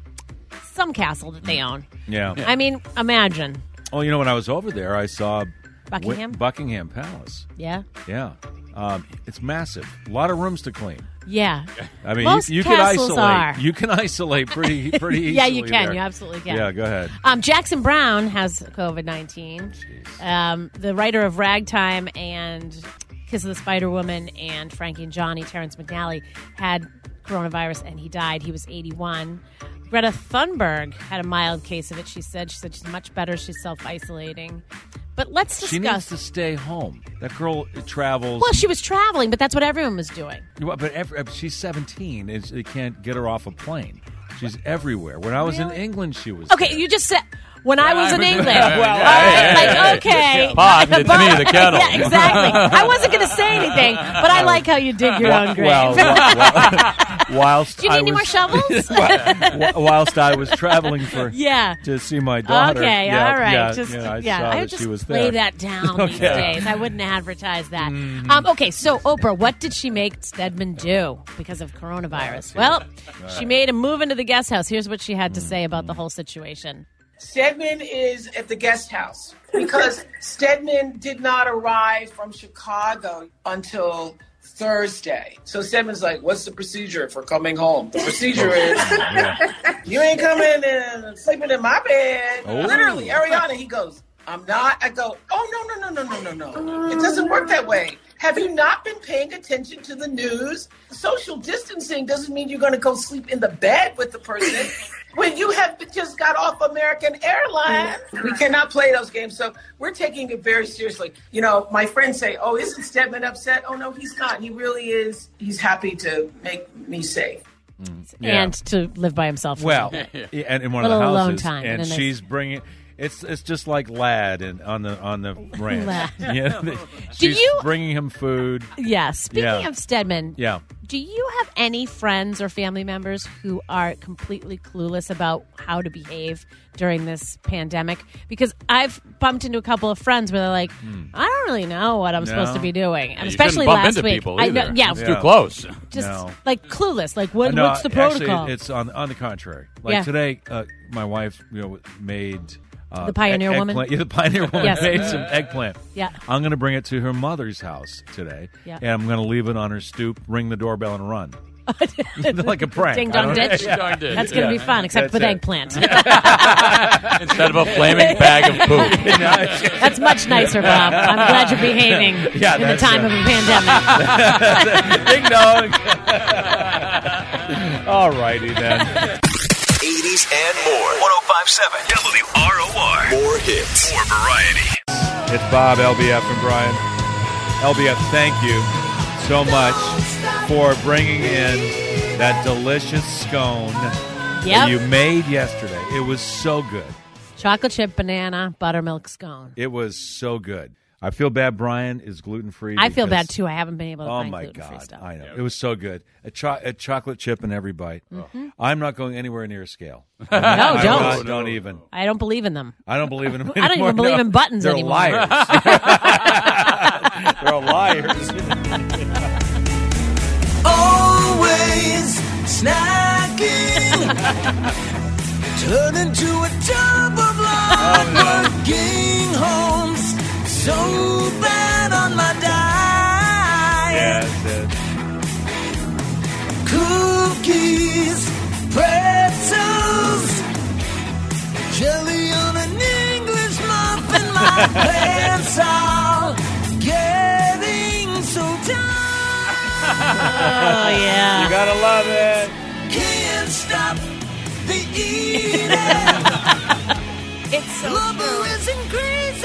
Some castle that they own. Yeah. I mean, imagine. Oh, you know, when I was over there, I saw Buckingham? Wi- Buckingham Palace. Yeah. Yeah. Um, it's massive. A lot of rooms to clean. Yeah. I mean, Most you, you can castles isolate. are. You can isolate pretty pretty easily. Yeah, you can. there. You absolutely can. Yeah, go ahead. Um, Jackson Brown has COVID nineteen. Um, the writer of Ragtime and Kiss of the Spider Woman and Frankie and Johnny, Terrence McNally, had coronavirus and he died. He was eighty-one. Greta Thunberg had a mild case of it, she said. She said she's much better. She's self-isolating. But let's discuss. She needs to stay home. That girl travels. Well, she was traveling, but that's what everyone was doing. But every, she's seventeen. It's, they can't get her off a plane. She's everywhere. When I was in Really? England, she was Okay, there. you just said. when I was in England. Well, uh, like, okay. Pot, it's me, the kettle. Yeah, exactly. I wasn't going to say anything, but I like how you dig your own grave. Well, well, well, whilst Do you need I any was, more shovels? while- whilst I was traveling for Yeah. to see my daughter. Okay, yeah, all right. Yeah, just, yeah, I yeah, saw I that would just she was lay there. that down these Okay. days. I wouldn't advertise that. Um, okay, so Oprah, what did she make Stedman do because of coronavirus? Well, she made him move into the guest house. Here's what she had to say about the whole situation. Stedman is at the guest house because Stedman did not arrive from Chicago until Thursday. So Stedman's like, what's the procedure for coming home? The procedure is you ain't coming and sleeping in my bed. Oh. Literally, Ariana, he goes, I'm not. I go, oh, no, no, no, no, no, no, no. It doesn't work that way. Have you not been paying attention to the news? Social distancing doesn't mean you're going to go sleep in the bed with the person. When you have just got off American Airlines, we cannot play those games. So we're taking it very seriously. You know, my friends say, oh, isn't Stedman upset? Oh, no, he's not. He really is. He's happy to make me safe. Yeah. And to live by himself. for Well, some time. yeah, and in one A of the little alone houses, time in and a nice- she's bringing. It's it's just like Lad and on the on the ranch. Lad. Yeah, Do she's you- bringing him food. Yeah, speaking Yeah. of Stedman, Yeah. do you have any friends or family members who are completely clueless about how to behave during this pandemic? Because I've bumped into a couple of friends where they're like, I don't really know what I'm No. supposed to be doing. And Yeah, you especially shouldn't bump last into week. people I know, either. yeah, It's too close. Just No. like clueless. Like, what, No, what's the protocol? Actually, it's on on the contrary. Like Yeah. today, uh, my wife, you know, made uh, The Pioneer egg- Woman? eggplant- Yeah, the Pioneer Woman Yes. made some eggplant. Yeah. I'm going to bring it to her mother's house today, Yeah. and I'm going to leave it on her stoop, ring the doorbell, and run. Like a prank. Ding I dong don't- ditch. Yeah. Ding-dong ditch. That's going to Yeah. be fun, except That's with it. eggplant. Instead of a flaming bag of poop. That's much nicer, Bob. I'm glad you're behaving Yeah, in the that's time it. of a pandemic. Ding dong. All righty then. eighties and more. one oh five point seven W R O R. More hits. More variety. It's Bob, L B F, and Brian. L B F, thank you so much for bringing in that delicious scone that Yep. you made yesterday. It was so good. Chocolate chip banana buttermilk scone. It was so good. I feel bad Brian is gluten-free. I feel because- bad, too. I haven't been able to Oh, find my gluten-free God. stuff. I know. It was so good. A, cho- a chocolate chip in every bite. Mhm. I'm not going anywhere near a scale. No, I'm don't. not- don't even. I don't believe in them. I don't believe in them I don't anymore. even believe No. in buttons They're anymore. liars. They're all liars. Always snacking. Turn into a tub of love. Working homes. So bad on my diet. Yeah, that's it. Cookies. Pretzels. Jelly on an English muffin. My pants are getting so tight. Oh, yeah. You gotta love it. Can't stop the eating. It's so Lover is increasing.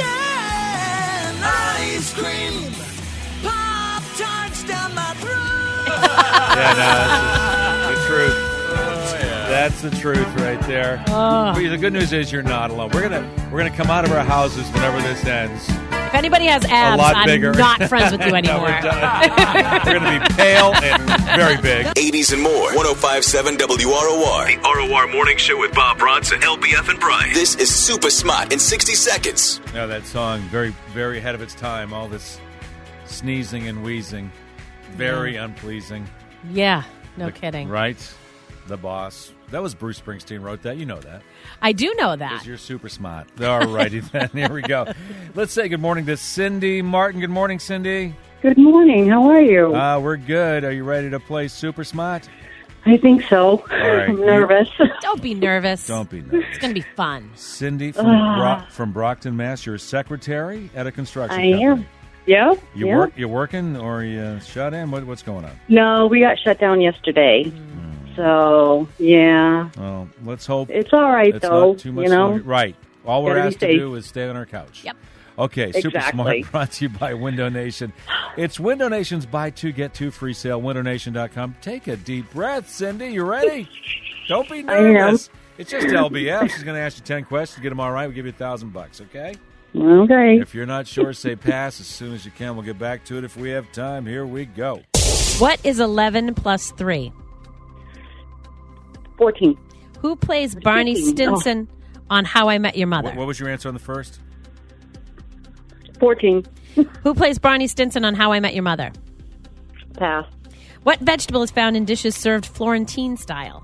Ice cream. Pop tarts down my throat. Yeah, no, that's the truth. That's the truth right there. Oh. But the good news is you're not alone. We're gonna we're gonna come out of our houses whenever this ends. If anybody has A abs, lot I'm bigger. not friends with you No, anymore. we're done. We're gonna be pale and very big. eighties and more. one oh five point seven W R O R. The R O R Morning Show with Bob Bronson, L B F, and Brian. This is Super Smart in sixty seconds. Now that song, very very ahead of its time. All this sneezing and wheezing, very unpleasing. Yeah, no The- kidding. Right? The boss. That was Bruce Springsteen wrote that. You know that. I do know that. Because you're super smart. All righty then. Here we go. Let's say good morning to Cindy Martin. Good morning, Cindy. Good morning. How are you? Uh, we're good. Are you ready to play Super Smart? I think so. right. I'm nervous. Don't be nervous. Don't be nervous. It's going to be fun. Cindy from, Ah. Bro- from Brockton, Mass. You're a secretary at a construction I company. am. Yep. You yep. work? You're working, or you shut in? What, what's going on? No, we got shut down yesterday. So, yeah. Oh, let's hope It's all right, it's though, Not too much you know? longer. Right. All we're Gotta be asked to safe. do is stay on our couch. Yep. Okay, Super Exactly. Smart brought to you by Window Nation. It's Window Nation's buy two, get two free sale, window nation dot com. Take a deep breath, Cindy. You ready? Don't be I am. nervous. It's just L B F. She's going to ask you ten questions. Get them all right. We'll give you a thousand bucks, okay? Okay. If you're not sure, say pass as soon as you can. We'll get back to it if we have time. Here we go. What is eleven plus three? fourteen. Who plays Barney Stinson on How I Met Your Mother? What, what was your answer on the first? fourteen. Who plays Barney Stinson on How I Met Your Mother? Pass. What vegetable is found in dishes served Florentine style?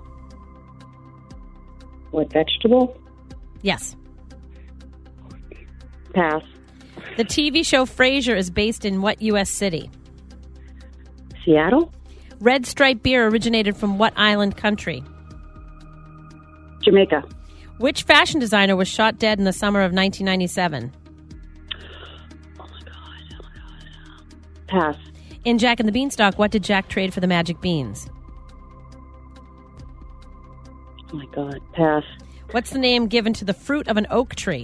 What vegetable? Yes. Pass. The T V show Frasier is based in what U S city? Seattle. Red Stripe beer originated from what island country? Jamaica. Which fashion designer was shot dead in the summer of nineteen ninety-seven? Pass. In Jack and the Beanstalk, what did Jack trade for the magic beans? Oh, my God. Pass. What's the name given to the fruit of an oak tree?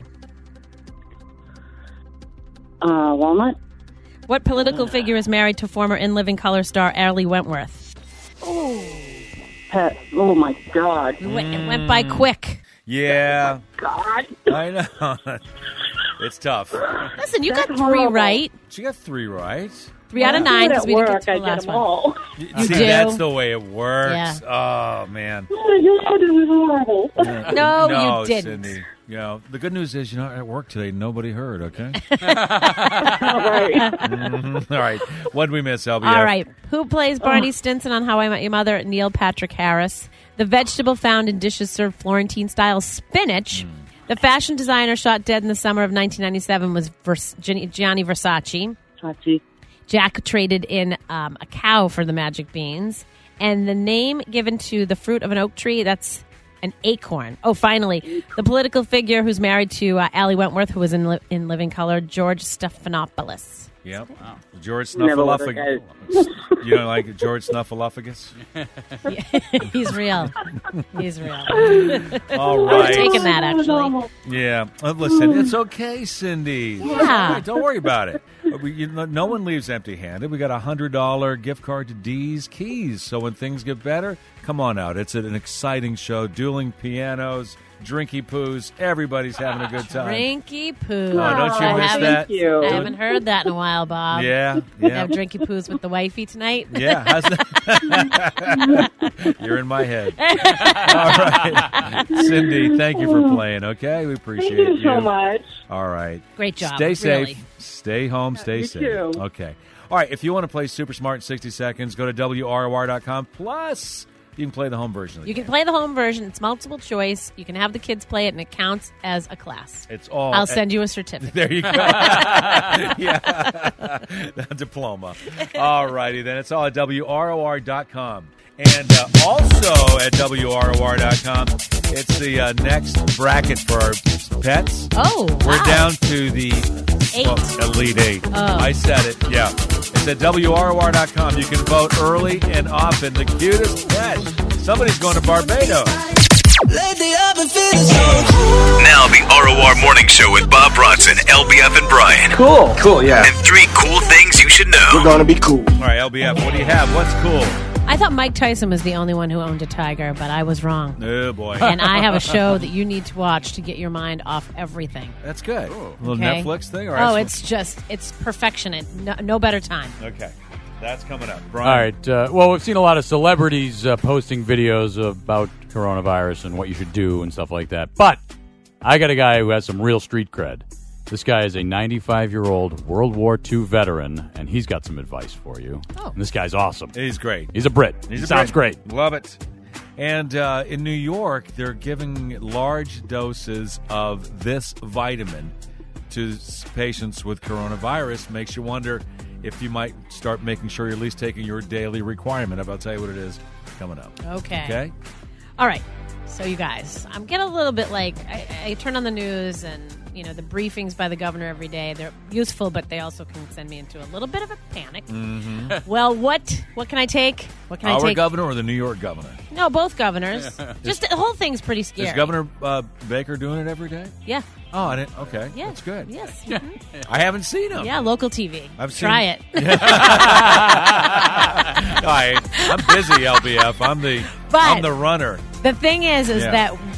Uh, walnut. What political figure is married to former In Living Color star Ali Wentworth? Oh. Pass. Oh, my God. It went, it went by quick. Yeah. God. I know. It's tough. Listen, you That's got three horrible. right. She got three right. Three out of Well, nine at because we didn't work, get to I the get last them one. all. You You See, do? that's the way it works. Yeah. Oh, man. Oh, my God, it was horrible. No, no, you didn't. Cindy. You know, the good news is you're not at work today. Nobody heard, okay? All right. Mhm. All right. What did we miss, L B F? All right. Who plays Barney Stinson on How I Met Your Mother? Neil Patrick Harris. The vegetable found in dishes served Florentine-style spinach. Mm. The fashion designer shot dead in the summer of nineteen ninety-seven was Vers- Gianni Gianni Versace. Versace. Jack traded in um, a cow for the magic beans. And the name given to the fruit of an oak tree, that's an acorn. Oh, finally, the political figure who's married to uh, Ali Wentworth, who was in, li- in Living Color, George Stephanopoulos. Yep. Wow. George Never would have Snuffleupagus. You don't like George Snuffleupagus? He's real. He's real. All I was right. taking that, actually. Yeah. Uh, listen, it's okay, Cindy. Yeah. Hey, don't worry about it. Uh, We, you, know, no one leaves empty-handed. We got a one hundred dollars gift card to D's Keys. So when things get better, come on out. It's an exciting show. Dueling pianos, drinky poos. Everybody's having a good time. Drinky poo. Oh, don't you I miss haven't- that? you. I haven't heard that in a while, Bob. Yeah, You yeah. have drinky poos with the wifey tonight? Yeah, how's that? You're in my head. All right. Cindy, thank you for playing, okay? We appreciate Thank you so much. All right. Great job. Stay safe. Really. Stay home. Stay you safe. too. Okay. All right. If you want to play Super Smart in sixty seconds, go to W R O R dot com. Plus, you can play the home version of the You can game. play the home version. It's multiple choice. You can have the kids play it, and it counts as a class. It's all. I'll send you a certificate. There you go. Yeah. Diploma. All righty then. It's all at W R O R dot com. And uh, also at W R O R dot com, it's the uh, next bracket for our pets. Oh, We're wow. down to the Eight. well, Elite Eight. Oh. I said it. Yeah. It's at W R O R dot com. You can vote early and often. The cutest pet. Somebody's going to Barbados. Now the R O R Morning Show with Bob Bronson, L B F, and Brian. Cool. Cool, yeah. And three cool things you should know. We're gonna be cool. All right, L B F, what do you have? What's cool? I thought Mike Tyson was the only one who owned a tiger, but I was wrong. Oh, boy. And I have a show that you need to watch to get your mind off everything. That's good. A little Okay? Netflix thing? Or Oh, it's just, it's perfection. It, no, no better time. Okay. That's coming up. All Brian. right. Uh, well, we've seen a lot of celebrities uh, posting videos about coronavirus and what you should do and stuff like that. But I got a guy who has some real street cred. This guy is a ninety-five-year-old World War Two veteran, and he's got some advice for you. Oh. And this guy's awesome. He's great. He's a Brit. He's a Sounds Brit. great. Love it. And uh, in New York, they're giving large doses of this vitamin to s- patients with coronavirus. Makes you wonder if you might start making sure you're at least taking your daily requirement. I'll tell you what it is coming up. Okay. Okay? All right. So, you guys, I'm getting a little bit like, I, I turn on the news and, you know, the briefings by the governor every day. They're useful, but they also can send me into a little bit of a panic. Mm-hmm. Well, what what can I take? What can Our I take? governor or the New York governor? No, both governors. Just the whole thing's pretty scary. Is Governor uh, Baker doing it every day? Yeah. Oh, I didn't. Okay. Yeah. That's good. Yes. Mhm. I haven't seen him. Yeah, local T V. I've seen- Try it. I, I'm busy, L B F. I'm the But- I'm the runner. The thing is, is Yeah. that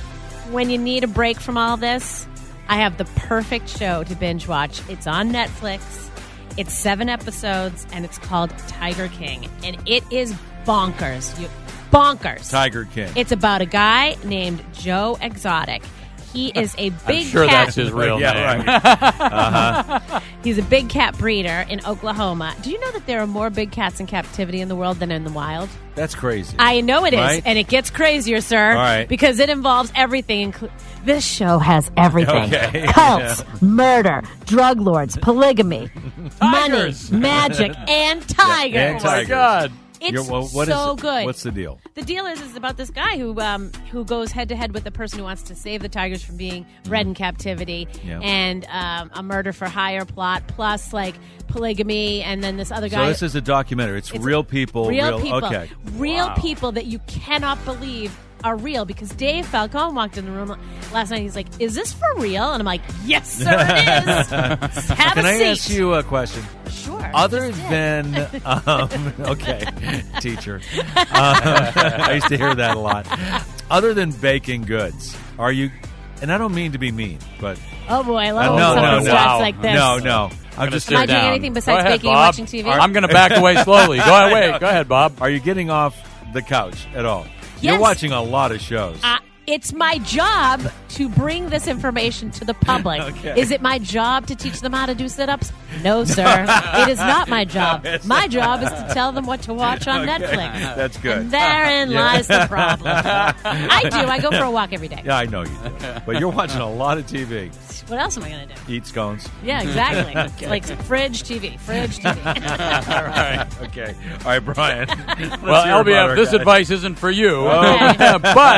when you need a break from all this, I have the perfect show to binge watch. It's on Netflix. It's seven episodes, and it's called Tiger King. And it is bonkers. You, bonkers. Tiger King. It's about a guy named Joe Exotic. He is a big I'm sure cat. that's his real yeah, name. Right. Uh-huh. He's a big cat breeder in Oklahoma. Do you know that there are more big cats in captivity in the world than in the wild? That's crazy. I know it is, Right? and it gets crazier, sir. All right. Because it involves everything. Inclu- this show has everything. Okay. Cults, Yeah. murder, drug lords, polygamy, money, Tigers. magic, and tigers. Yeah, and Oh, my tigers. God. It's You're- well, what is so it? good. What's the deal? The deal is, is about this guy who um, who goes head to head with the person who wants to save the tigers from being bred in captivity, Yeah. and um, a murder for hire plot, plus like polygamy, and then this other So guy. this is a documentary. It's, It's real people. real people, Okay. real Wow. people that you cannot believe are real. Because Dave Falcone walked in the room last night. He's like, "Is this for real?" And I'm like, "Yes, sir, it is." Have Can a I seat. ask you a question? Sure. Other just did. than, um, okay, teacher. Uh, I used to hear that a lot. Other than baking goods, are you, and I don't mean to be mean, but. Oh boy, I Uh, love no, when no, someone no. starts like this. No, no. I'm gonna just sit Am I doing down. anything Go besides ahead, baking and Bob. watching T V? I'm going to back away slowly. Go ahead, wait. Go ahead, Bob. Are you getting off the couch at all? You're Yes. watching a lot of shows. Uh, it's my job to bring this information to the public. Okay. Is it my job to teach them how to do sit-ups? No, sir. It is not my job. No, it's my not. job is to tell them what to watch on Okay. Netflix. That's good. And therein Yeah. lies the problem. I do. I go for a walk every day. Yeah, I know you do. But you're watching a lot of T V. What else am I going to do? Eat scones. Yeah, exactly. It's like fridge T V. Fridge T V. All right. Okay. All right, Brian. Let's Well, hear L B about F, our this guy. advice isn't for you. Okay.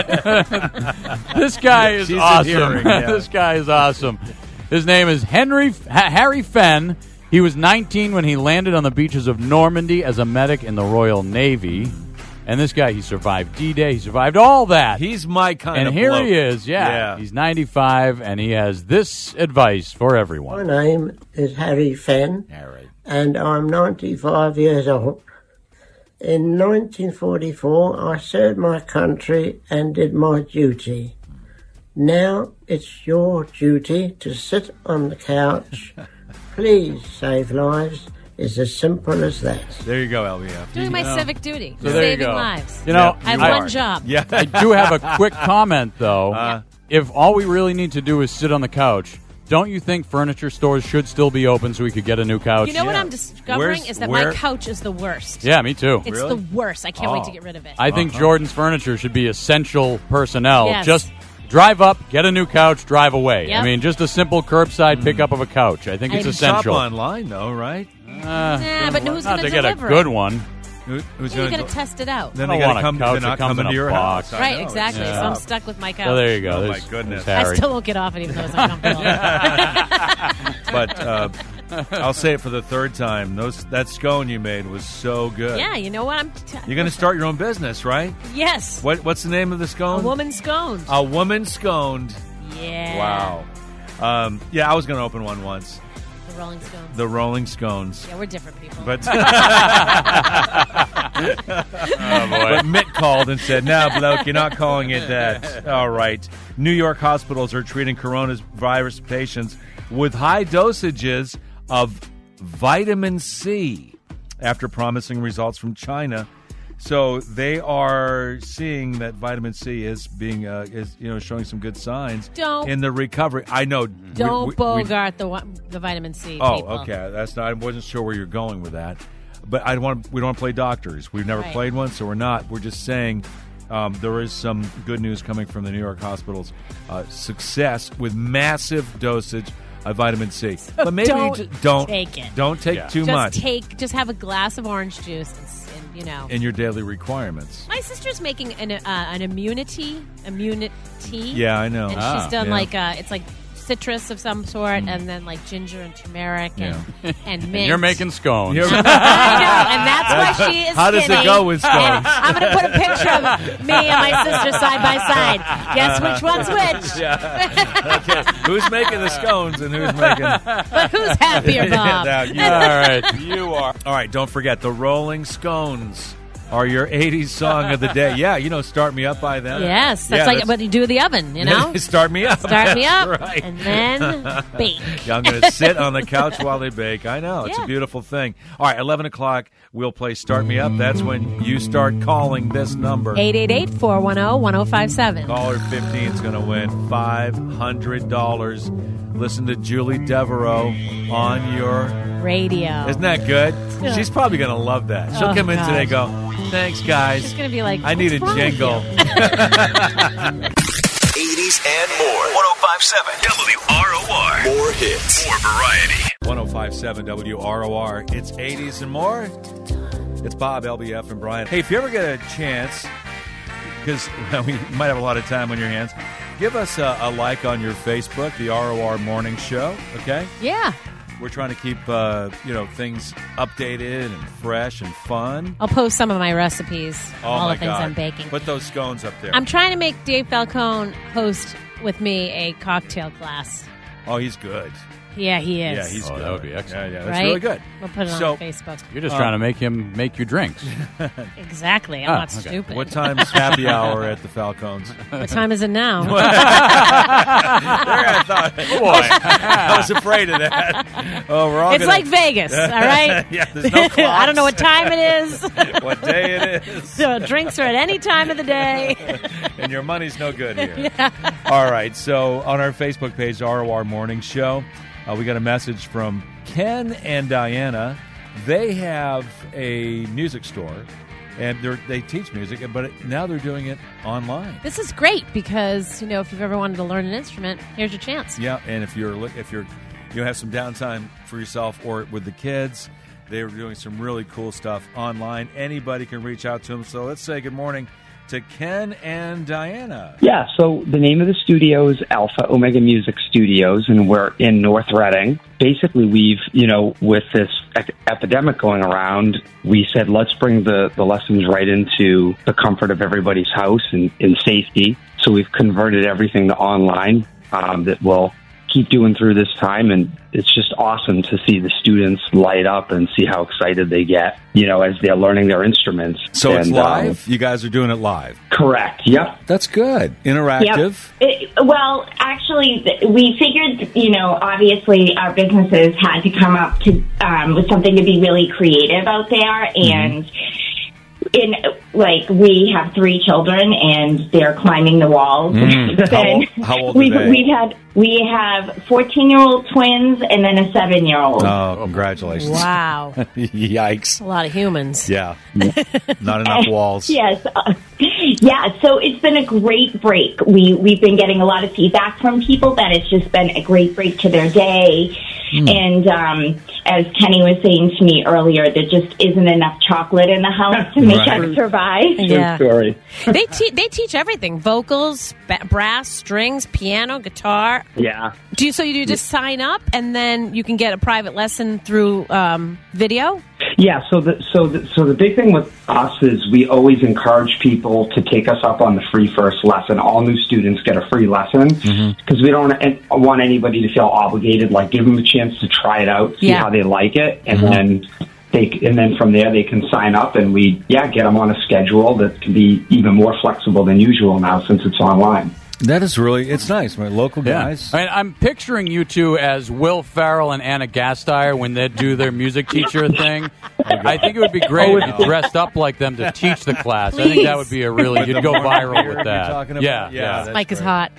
But this guy is She's awesome. adhering, yeah. This guy is awesome. His name is Henry H- Harry Fenn. He was nineteen when he landed on the beaches of Normandy as a medic in the Royal Navy. And this guy, he survived D-Day. He survived all that. He's my kind and of here bloke. he is. Yeah. Yeah. He's ninety-five, and he has this advice for My everyone. name is Harry Fenn, Harry. and I'm ninety-five years old. In nineteen forty-four, I served my country and did my duty. Now it's your duty to sit on the couch. Please save lives. It's as simple as that. There you go, L B F. Doing You my know. civic duty. So there you saving go. lives. You know, Yeah, I have you one are. job. Yeah. I do have a quick comment, though. Uh, If all we really need to do is sit on the couch, don't you think furniture stores should still be open so we could get a new couch? You know what Yeah. I'm discovering Where's- is that where- my couch is the worst. Yeah, me too. It's Really? the worst. I can't wait Oh. to get rid of it. I think Uh-huh. Jordan's Furniture should be essential personnel. Yes. Just drive up, get a new couch, drive away. Yep. I mean, just a simple curbside pickup of a couch. I think I it's can Shop essential. online, though, right? Uh, Nah, but who's not going to to get a deliver good it? one. Who, who's Yeah, going you got to test it out. Then I they don't got want to a come. couch They're that not comes coming in to a your box. house. I Right, know, exactly. it's- So I'm stuck with my couch. So there you go. Oh, There's- my goodness. there's I Harry. still won't get off it even though it's uncomfortable. But uh, I'll say it for the third time. Those that scone you made was so good. Yeah, you know what? I'm. T- You're going to start your own business, right? Yes. What What's the name of the A scone? woman sconed. A woman sconed. Yeah. Wow. Um, yeah, I was going to open one once. The Rolling Stones. The Rolling Scones. Yeah, we're different people. But Oh, boy. But Mitt called and said, "No, bloke, you're not calling it that." All right. New York hospitals are treating coronavirus patients with high dosages of vitamin C after promising results from China. So they are seeing that vitamin C is being uh, is you know showing some good signs Don't- in the recovery. I know. we- Don't we- we- bogart the wa- the vitamin C. Oh, people. okay. That's not. I wasn't sure where you're going with that, but I don't want. We don't play doctors. We've never Right. played one, so we're not. We're just saying um, there is some good news coming from the New York hospitals. Uh, success with massive dosage of vitamin C, but maybe don't you ju- don't take it. Don't take Yeah. too Just much take. Just have a glass of orange juice, and, s- and you know. in your daily requirements. My sister's making an uh, an immunity immunity. Yeah, I know. And Ah, she's done yeah. like uh, it's like citrus of some sort, and then like ginger and turmeric and and mint. And you're making scones. I know, and that's why she is How does it skinny. go with scones? And I'm going to put a picture of me and my sister side by side. Guess which one's which? Yeah. Okay. Who's making the scones and who's making? But who's happier, Bob? Now, you All are. right. You are. All right. Don't forget the Rolling Scones. or your eighties song of the day. Yeah, you know, Start Me Up by them. Yes, that's yeah, like that's, what you do with the oven, you know? Start me up. Start me That's up, right. and then bake. Yeah, I'm going to sit on the couch while they bake. I know. It's Yeah. a beautiful thing. All right, eleven o'clock, we'll play Start Me Up. That's when you start calling this number. eight eight eight, four one zero, one zero five seven. Caller fifteen is going to win five hundred dollars. Listen to Julie Devereaux on your radio. Isn't that good? Yeah. She's probably going to love that. She'll Oh, come in gosh. today and go, thanks, guys. She's going to be like, I need a "What's wrong with jingle. eighties and more. ten fifty-seven W R O R. More hits. More variety. ten fifty-seven W R O R. It's eighties and more. It's Bob, L B F, and Brian. Hey, if you ever get a chance, because well, we might have a lot of time on your hands, give us a, a like on your Facebook, the R O R Morning Show, okay? Yeah. We're trying to keep, uh, you know, things updated and fresh and fun. I'll post some of my recipes, Oh, all my the things God. I'm baking. Put those scones up there. I'm trying to make Dave Falcone host with me a cocktail class. Oh, he's good. Yeah, he is. Yeah, he's Oh, good. that would be excellent. Yeah, yeah, that's Right? really good. We'll put it So- on Facebook. You're just Uh, trying to make him make you drinks. Exactly. I'm Ah, not okay. stupid. What time's happy hour at the Falcones? What time is it now? There, I thought. Boy, I was afraid of that. Oh, we're all It's gonna- like Vegas, all right? Yeah, there's no clocks. I don't know what time it is. What day it is. So drinks are at any time of the day. And your money's no good here. Yeah. All right, so on our Facebook page, R O R Morning Show, uh, we got a message from Ken and Diana. They have a music store, and they they teach music, but it, now they're doing it online. This is great because, you know, if you've ever wanted to learn an instrument, here's your chance. Yeah, and if you're look- if you're you have some downtime for yourself or with the kids, they were doing some really cool stuff online. Anybody can reach out to them. So let's say good morning to Ken and Diana. Yeah, so the name of the studio is Alpha Omega Music Studios, and we're in North Reading. Basically, we've, you know, with this ec- epidemic going around, we said, let's bring the, the lessons right into the comfort of everybody's house and in safety. So we've converted everything to online um, that will keep doing through this time, and it's just awesome to see the students light up and see how excited they get, you know, as they're learning their instruments. So it's And, um, live? You guys are doing it live? correct. Yep. That's good. Interactive. Yep. It, well, actually, th- we figured, you know, obviously our businesses had to come up to um, with something to be really creative out there, and in like we have three children, and they're climbing the walls. Mm. How And old- how old are we've, they? We've had we have fourteen-year-old twins, and then a seven-year-old. Oh, congratulations. Wow. Yikes. A lot of humans. Yeah. Not enough walls. Yes. Uh, yeah, so it's been a great break. We, we've been getting a lot of feedback from people that it's just been a great break to their day. Mm. And um, as Kenny was saying to me earlier, there just isn't enough chocolate in the house to make Right. us survive. Yeah. Story. they, te- they teach everything. Vocals, ba- brass, strings, piano, guitar. Yeah. Do you, so you just sign up and then you can get a private lesson through um, video? Yeah, so the so the, so the big thing with us is we always encourage people to take us up on the free first lesson. All new students get a free lesson because we don't want anybody to feel obligated. Like, give them a chance to try it out, see Yeah. how they like it, and then they and then from there they can sign up, and we yeah get them on a schedule that can be even more flexible than usual now since it's online. That is really, it's nice. My local Yeah. guys. I mean, I'm picturing you two as Will Ferrell and Anna Gasteyer when they do their music teacher thing. I think it would be great Oh, if you dressed up like them to teach the class. I think that would be a really, With you'd the go morning viral beard with you're that. talking about? Yeah, Yeah, yeah. that's Mike is hot.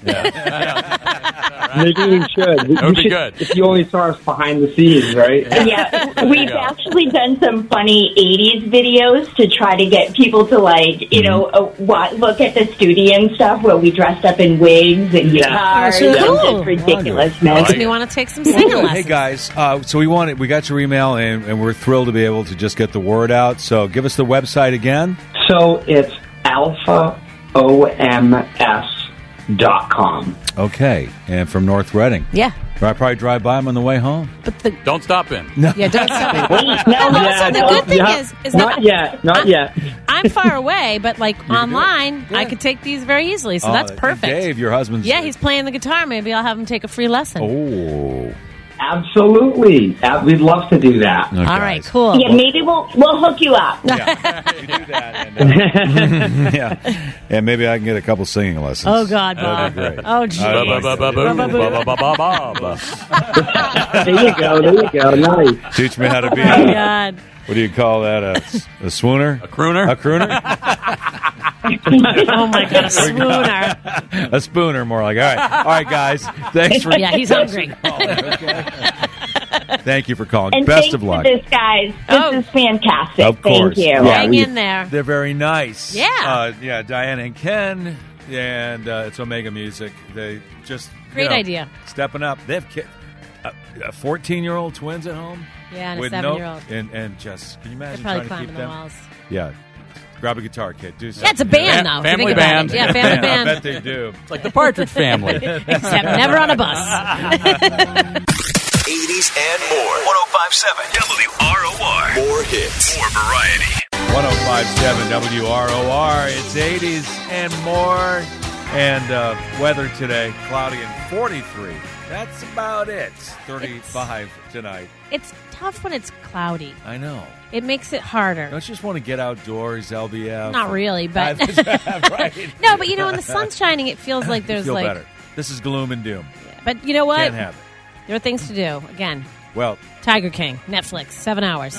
Maybe we should. That would We be should- good. If you only saw us behind the scenes, right? Yeah, we've actually done some funny eighties videos to try to get people to, like, you know, uh, wa- look at the studio and stuff where we dressed up in wigs and guitars Oh, and cool. just ridiculousness. Makes me want to take some singing Well, lessons. hey guys, uh, so we wanted, we got your email and, and we're thrilled to be able to just get the word out. So give us the website again. So it's alpha O M S dot com. Okay, and from North Reading. Yeah. I probably drive by them on the way home. But the Don't stop in. No. yeah, don't stop. Wait, no, And also, the good thing Yeah. is, is Not that yet, not I'm, yet. I'm far away, but like online, I could take these very easily. So Oh, that's and perfect. Dave, your husband's. Yeah, he's playing the guitar. Maybe I'll have him take a free lesson. Oh. Absolutely. Uh, we'd love to do that. All right, cool. Yeah, maybe we'll we'll hook you up. Yeah, you do that. And, uh, yeah, and maybe I can get a couple singing lessons. Oh, God, Bob. That'd be great. Oh, geez. There you go. There you go. Nice. Teach me how to be. Oh, God. What do you call that? A, a swooner? A crooner? A crooner? Oh, my God, a swooner. A spooner, more like. All right, all right, guys. Thanks for. Yeah, he's hungry. Thank you for calling. And Best thanks of luck. for this, guys. This Oh. is fantastic. Of course. Thank you. Yeah, Hang we- in there. They're very nice. Yeah. Uh, yeah, Diana and Ken, and uh, it's Omega Music. They just you Great know, idea. stepping up. They have kid, uh, uh, fourteen-year-old twins at home. Yeah, and a with seven-year-old. No, and and just can you They're imagine probably trying to keep climbing the them? walls. Yeah. Grab a guitar, kid. Do something. Yeah, it's a band now. if you Family think about band. it. Yeah, family band. I bet they do. It's like the Partridge Family. Except never on a bus. eighties and more. ten fifty-seven W R O R. More hits. More variety. ten fifty-seven W R O R. It's eighties and more. And uh, weather today, cloudy and forty-three. That's about it. thirty-five it's, tonight. It's tough when it's cloudy. I know. It makes it harder. Don't you just want to get outdoors, L B F? Not really, but right. no, but you know, when the sun's shining, it feels like there's Feel like. better. This is gloom and doom. But you know what? Can't have it. There are things to do. Again, Well, Tiger King, Netflix, seven hours.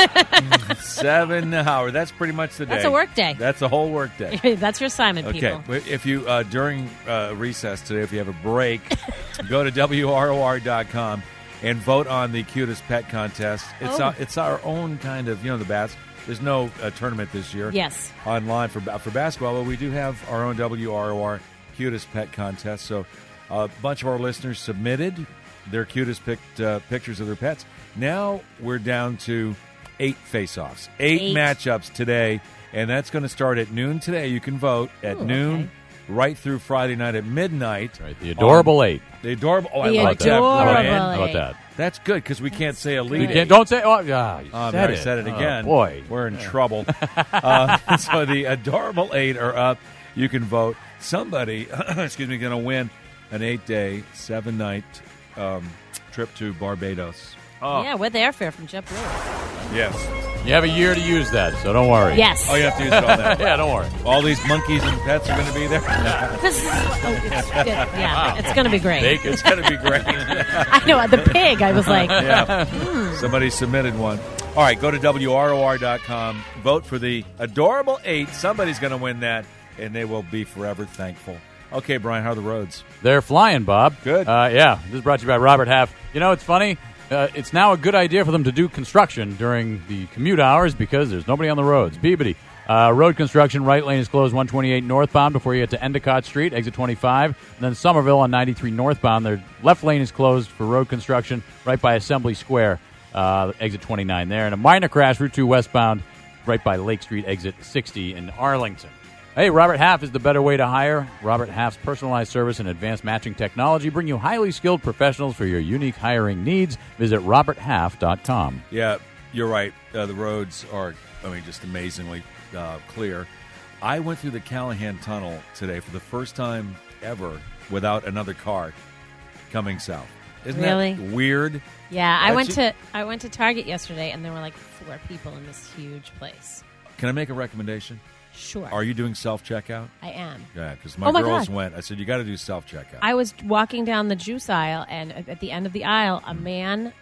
seven hours. That's pretty much the day. That's a work day. That's a whole work day. That's your assignment, Okay. people. If you uh, during uh, recess today, if you have a break, go to W R O R dot com and vote on the cutest pet contest. It's Oh. our, it's our own kind of, you know, the bas. There's no uh, tournament this year. Yes. Online for for basketball, but we do have our own W R O R cutest pet contest. So a bunch of our listeners submitted their cutest picked, uh, pictures of their pets. Now we're down to eight face-offs, eight, Eight. matchups today, and that's going to start at noon today. You can vote at Ooh, noon okay. right through Friday night at midnight. Right, the adorable on- eight. The adorable. Oh, The I like that. adorable Brian. eight. How about that? That's good because we can't say elite. You eight. can't, don't say. Oh, yeah, you Oh, said I it. said it Oh, again. boy, We're in trouble. uh, so the adorable eight are up. You can vote. Somebody, excuse me, going to win an eight-day, seven-night um, trip to Barbados. Oh, Yeah, with airfare from JetBlue. yes. you have a year to use that, so don't worry. Yes. Oh, you have to use it all that. Yeah, don't worry. All these monkeys and pets are going to be there. This is, oh, it's, it, yeah, it's going to be great. They- It's going to be great. I know, the pig, I was like, Yeah. hmm. Somebody submitted one. All right, go to W R O R dot com. Vote for the adorable eight. Somebody's going to win that, and they will be forever thankful. Okay, Brian, how are the roads? They're flying, Bob. Good. Uh, yeah, this is brought to you by Robert Half. You know, it's funny. Uh, it's now a good idea for them to do construction during the commute hours because there's nobody on the roads. Peabody. Uh, road construction, right lane is closed one twenty-eight northbound before you get to Endicott Street, exit twenty-five. And then Somerville on ninety-three northbound. Their left lane is closed for road construction right by Assembly Square, uh, exit twenty-nine there. And a minor crash, Route two westbound, right by Lake Street, exit sixty in Arlington. Hey, Robert Half is the better way to hire. Robert Half's personalized service and advanced matching technology bring you highly skilled professionals for your unique hiring needs. Visit robert half dot com. Yeah, you're right. Uh, the roads are, I mean, just amazingly uh, clear. I went through the Callahan Tunnel today for the first time ever without another car coming south. Isn't Really? that weird? Yeah, I That's went it. to I went to Target yesterday, and there were like four people in this huge place. Can I make a recommendation? Sure. Are you doing self-checkout? I am. Yeah, because my, Oh my girls God. went. I said, you got to do self-checkout. I was walking down the juice aisle, and at at the end of the aisle, a man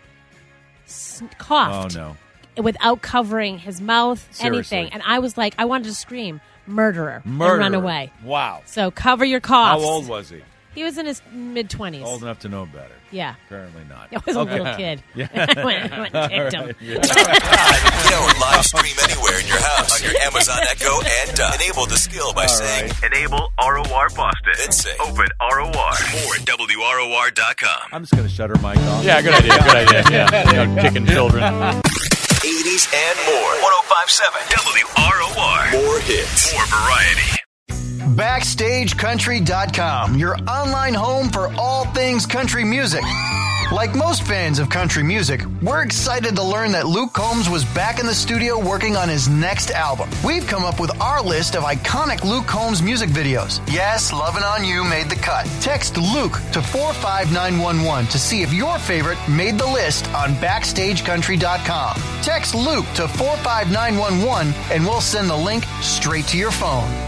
s- coughed Oh, without covering his mouth, Seriously. anything. And I was like, I wanted to scream, murderer, Murderer. and run away. Wow. So cover your coughs. How old was he? He was in his mid-twenties. Old enough to know better. Yeah. Apparently not. I was a Okay. little kid. Yeah. I went, I went and kicked him. Now live stream anywhere in your house on your Amazon Echo and uh, enable the skill by saying enable R O R Boston. Then say open R O R. More at W R O R dot com. I'm just going to shut her mic off. Yeah, good idea. Good idea. Yeah, you know, kicking children. eighties and more. ten fifty-seven W R O R. More hits. More variety. Backstage Country dot com, your online home for all things country music. Like most fans of country music, we're excited to learn that Luke Combs was back in the studio working on his next album. We've come up with our list of iconic Luke Combs music videos. Yes, Lovin' On You made the cut. Text Luke to four five nine one one to see if your favorite made the list on backstage country dot com. Text Luke to four five nine one one and we'll send the link straight to your phone.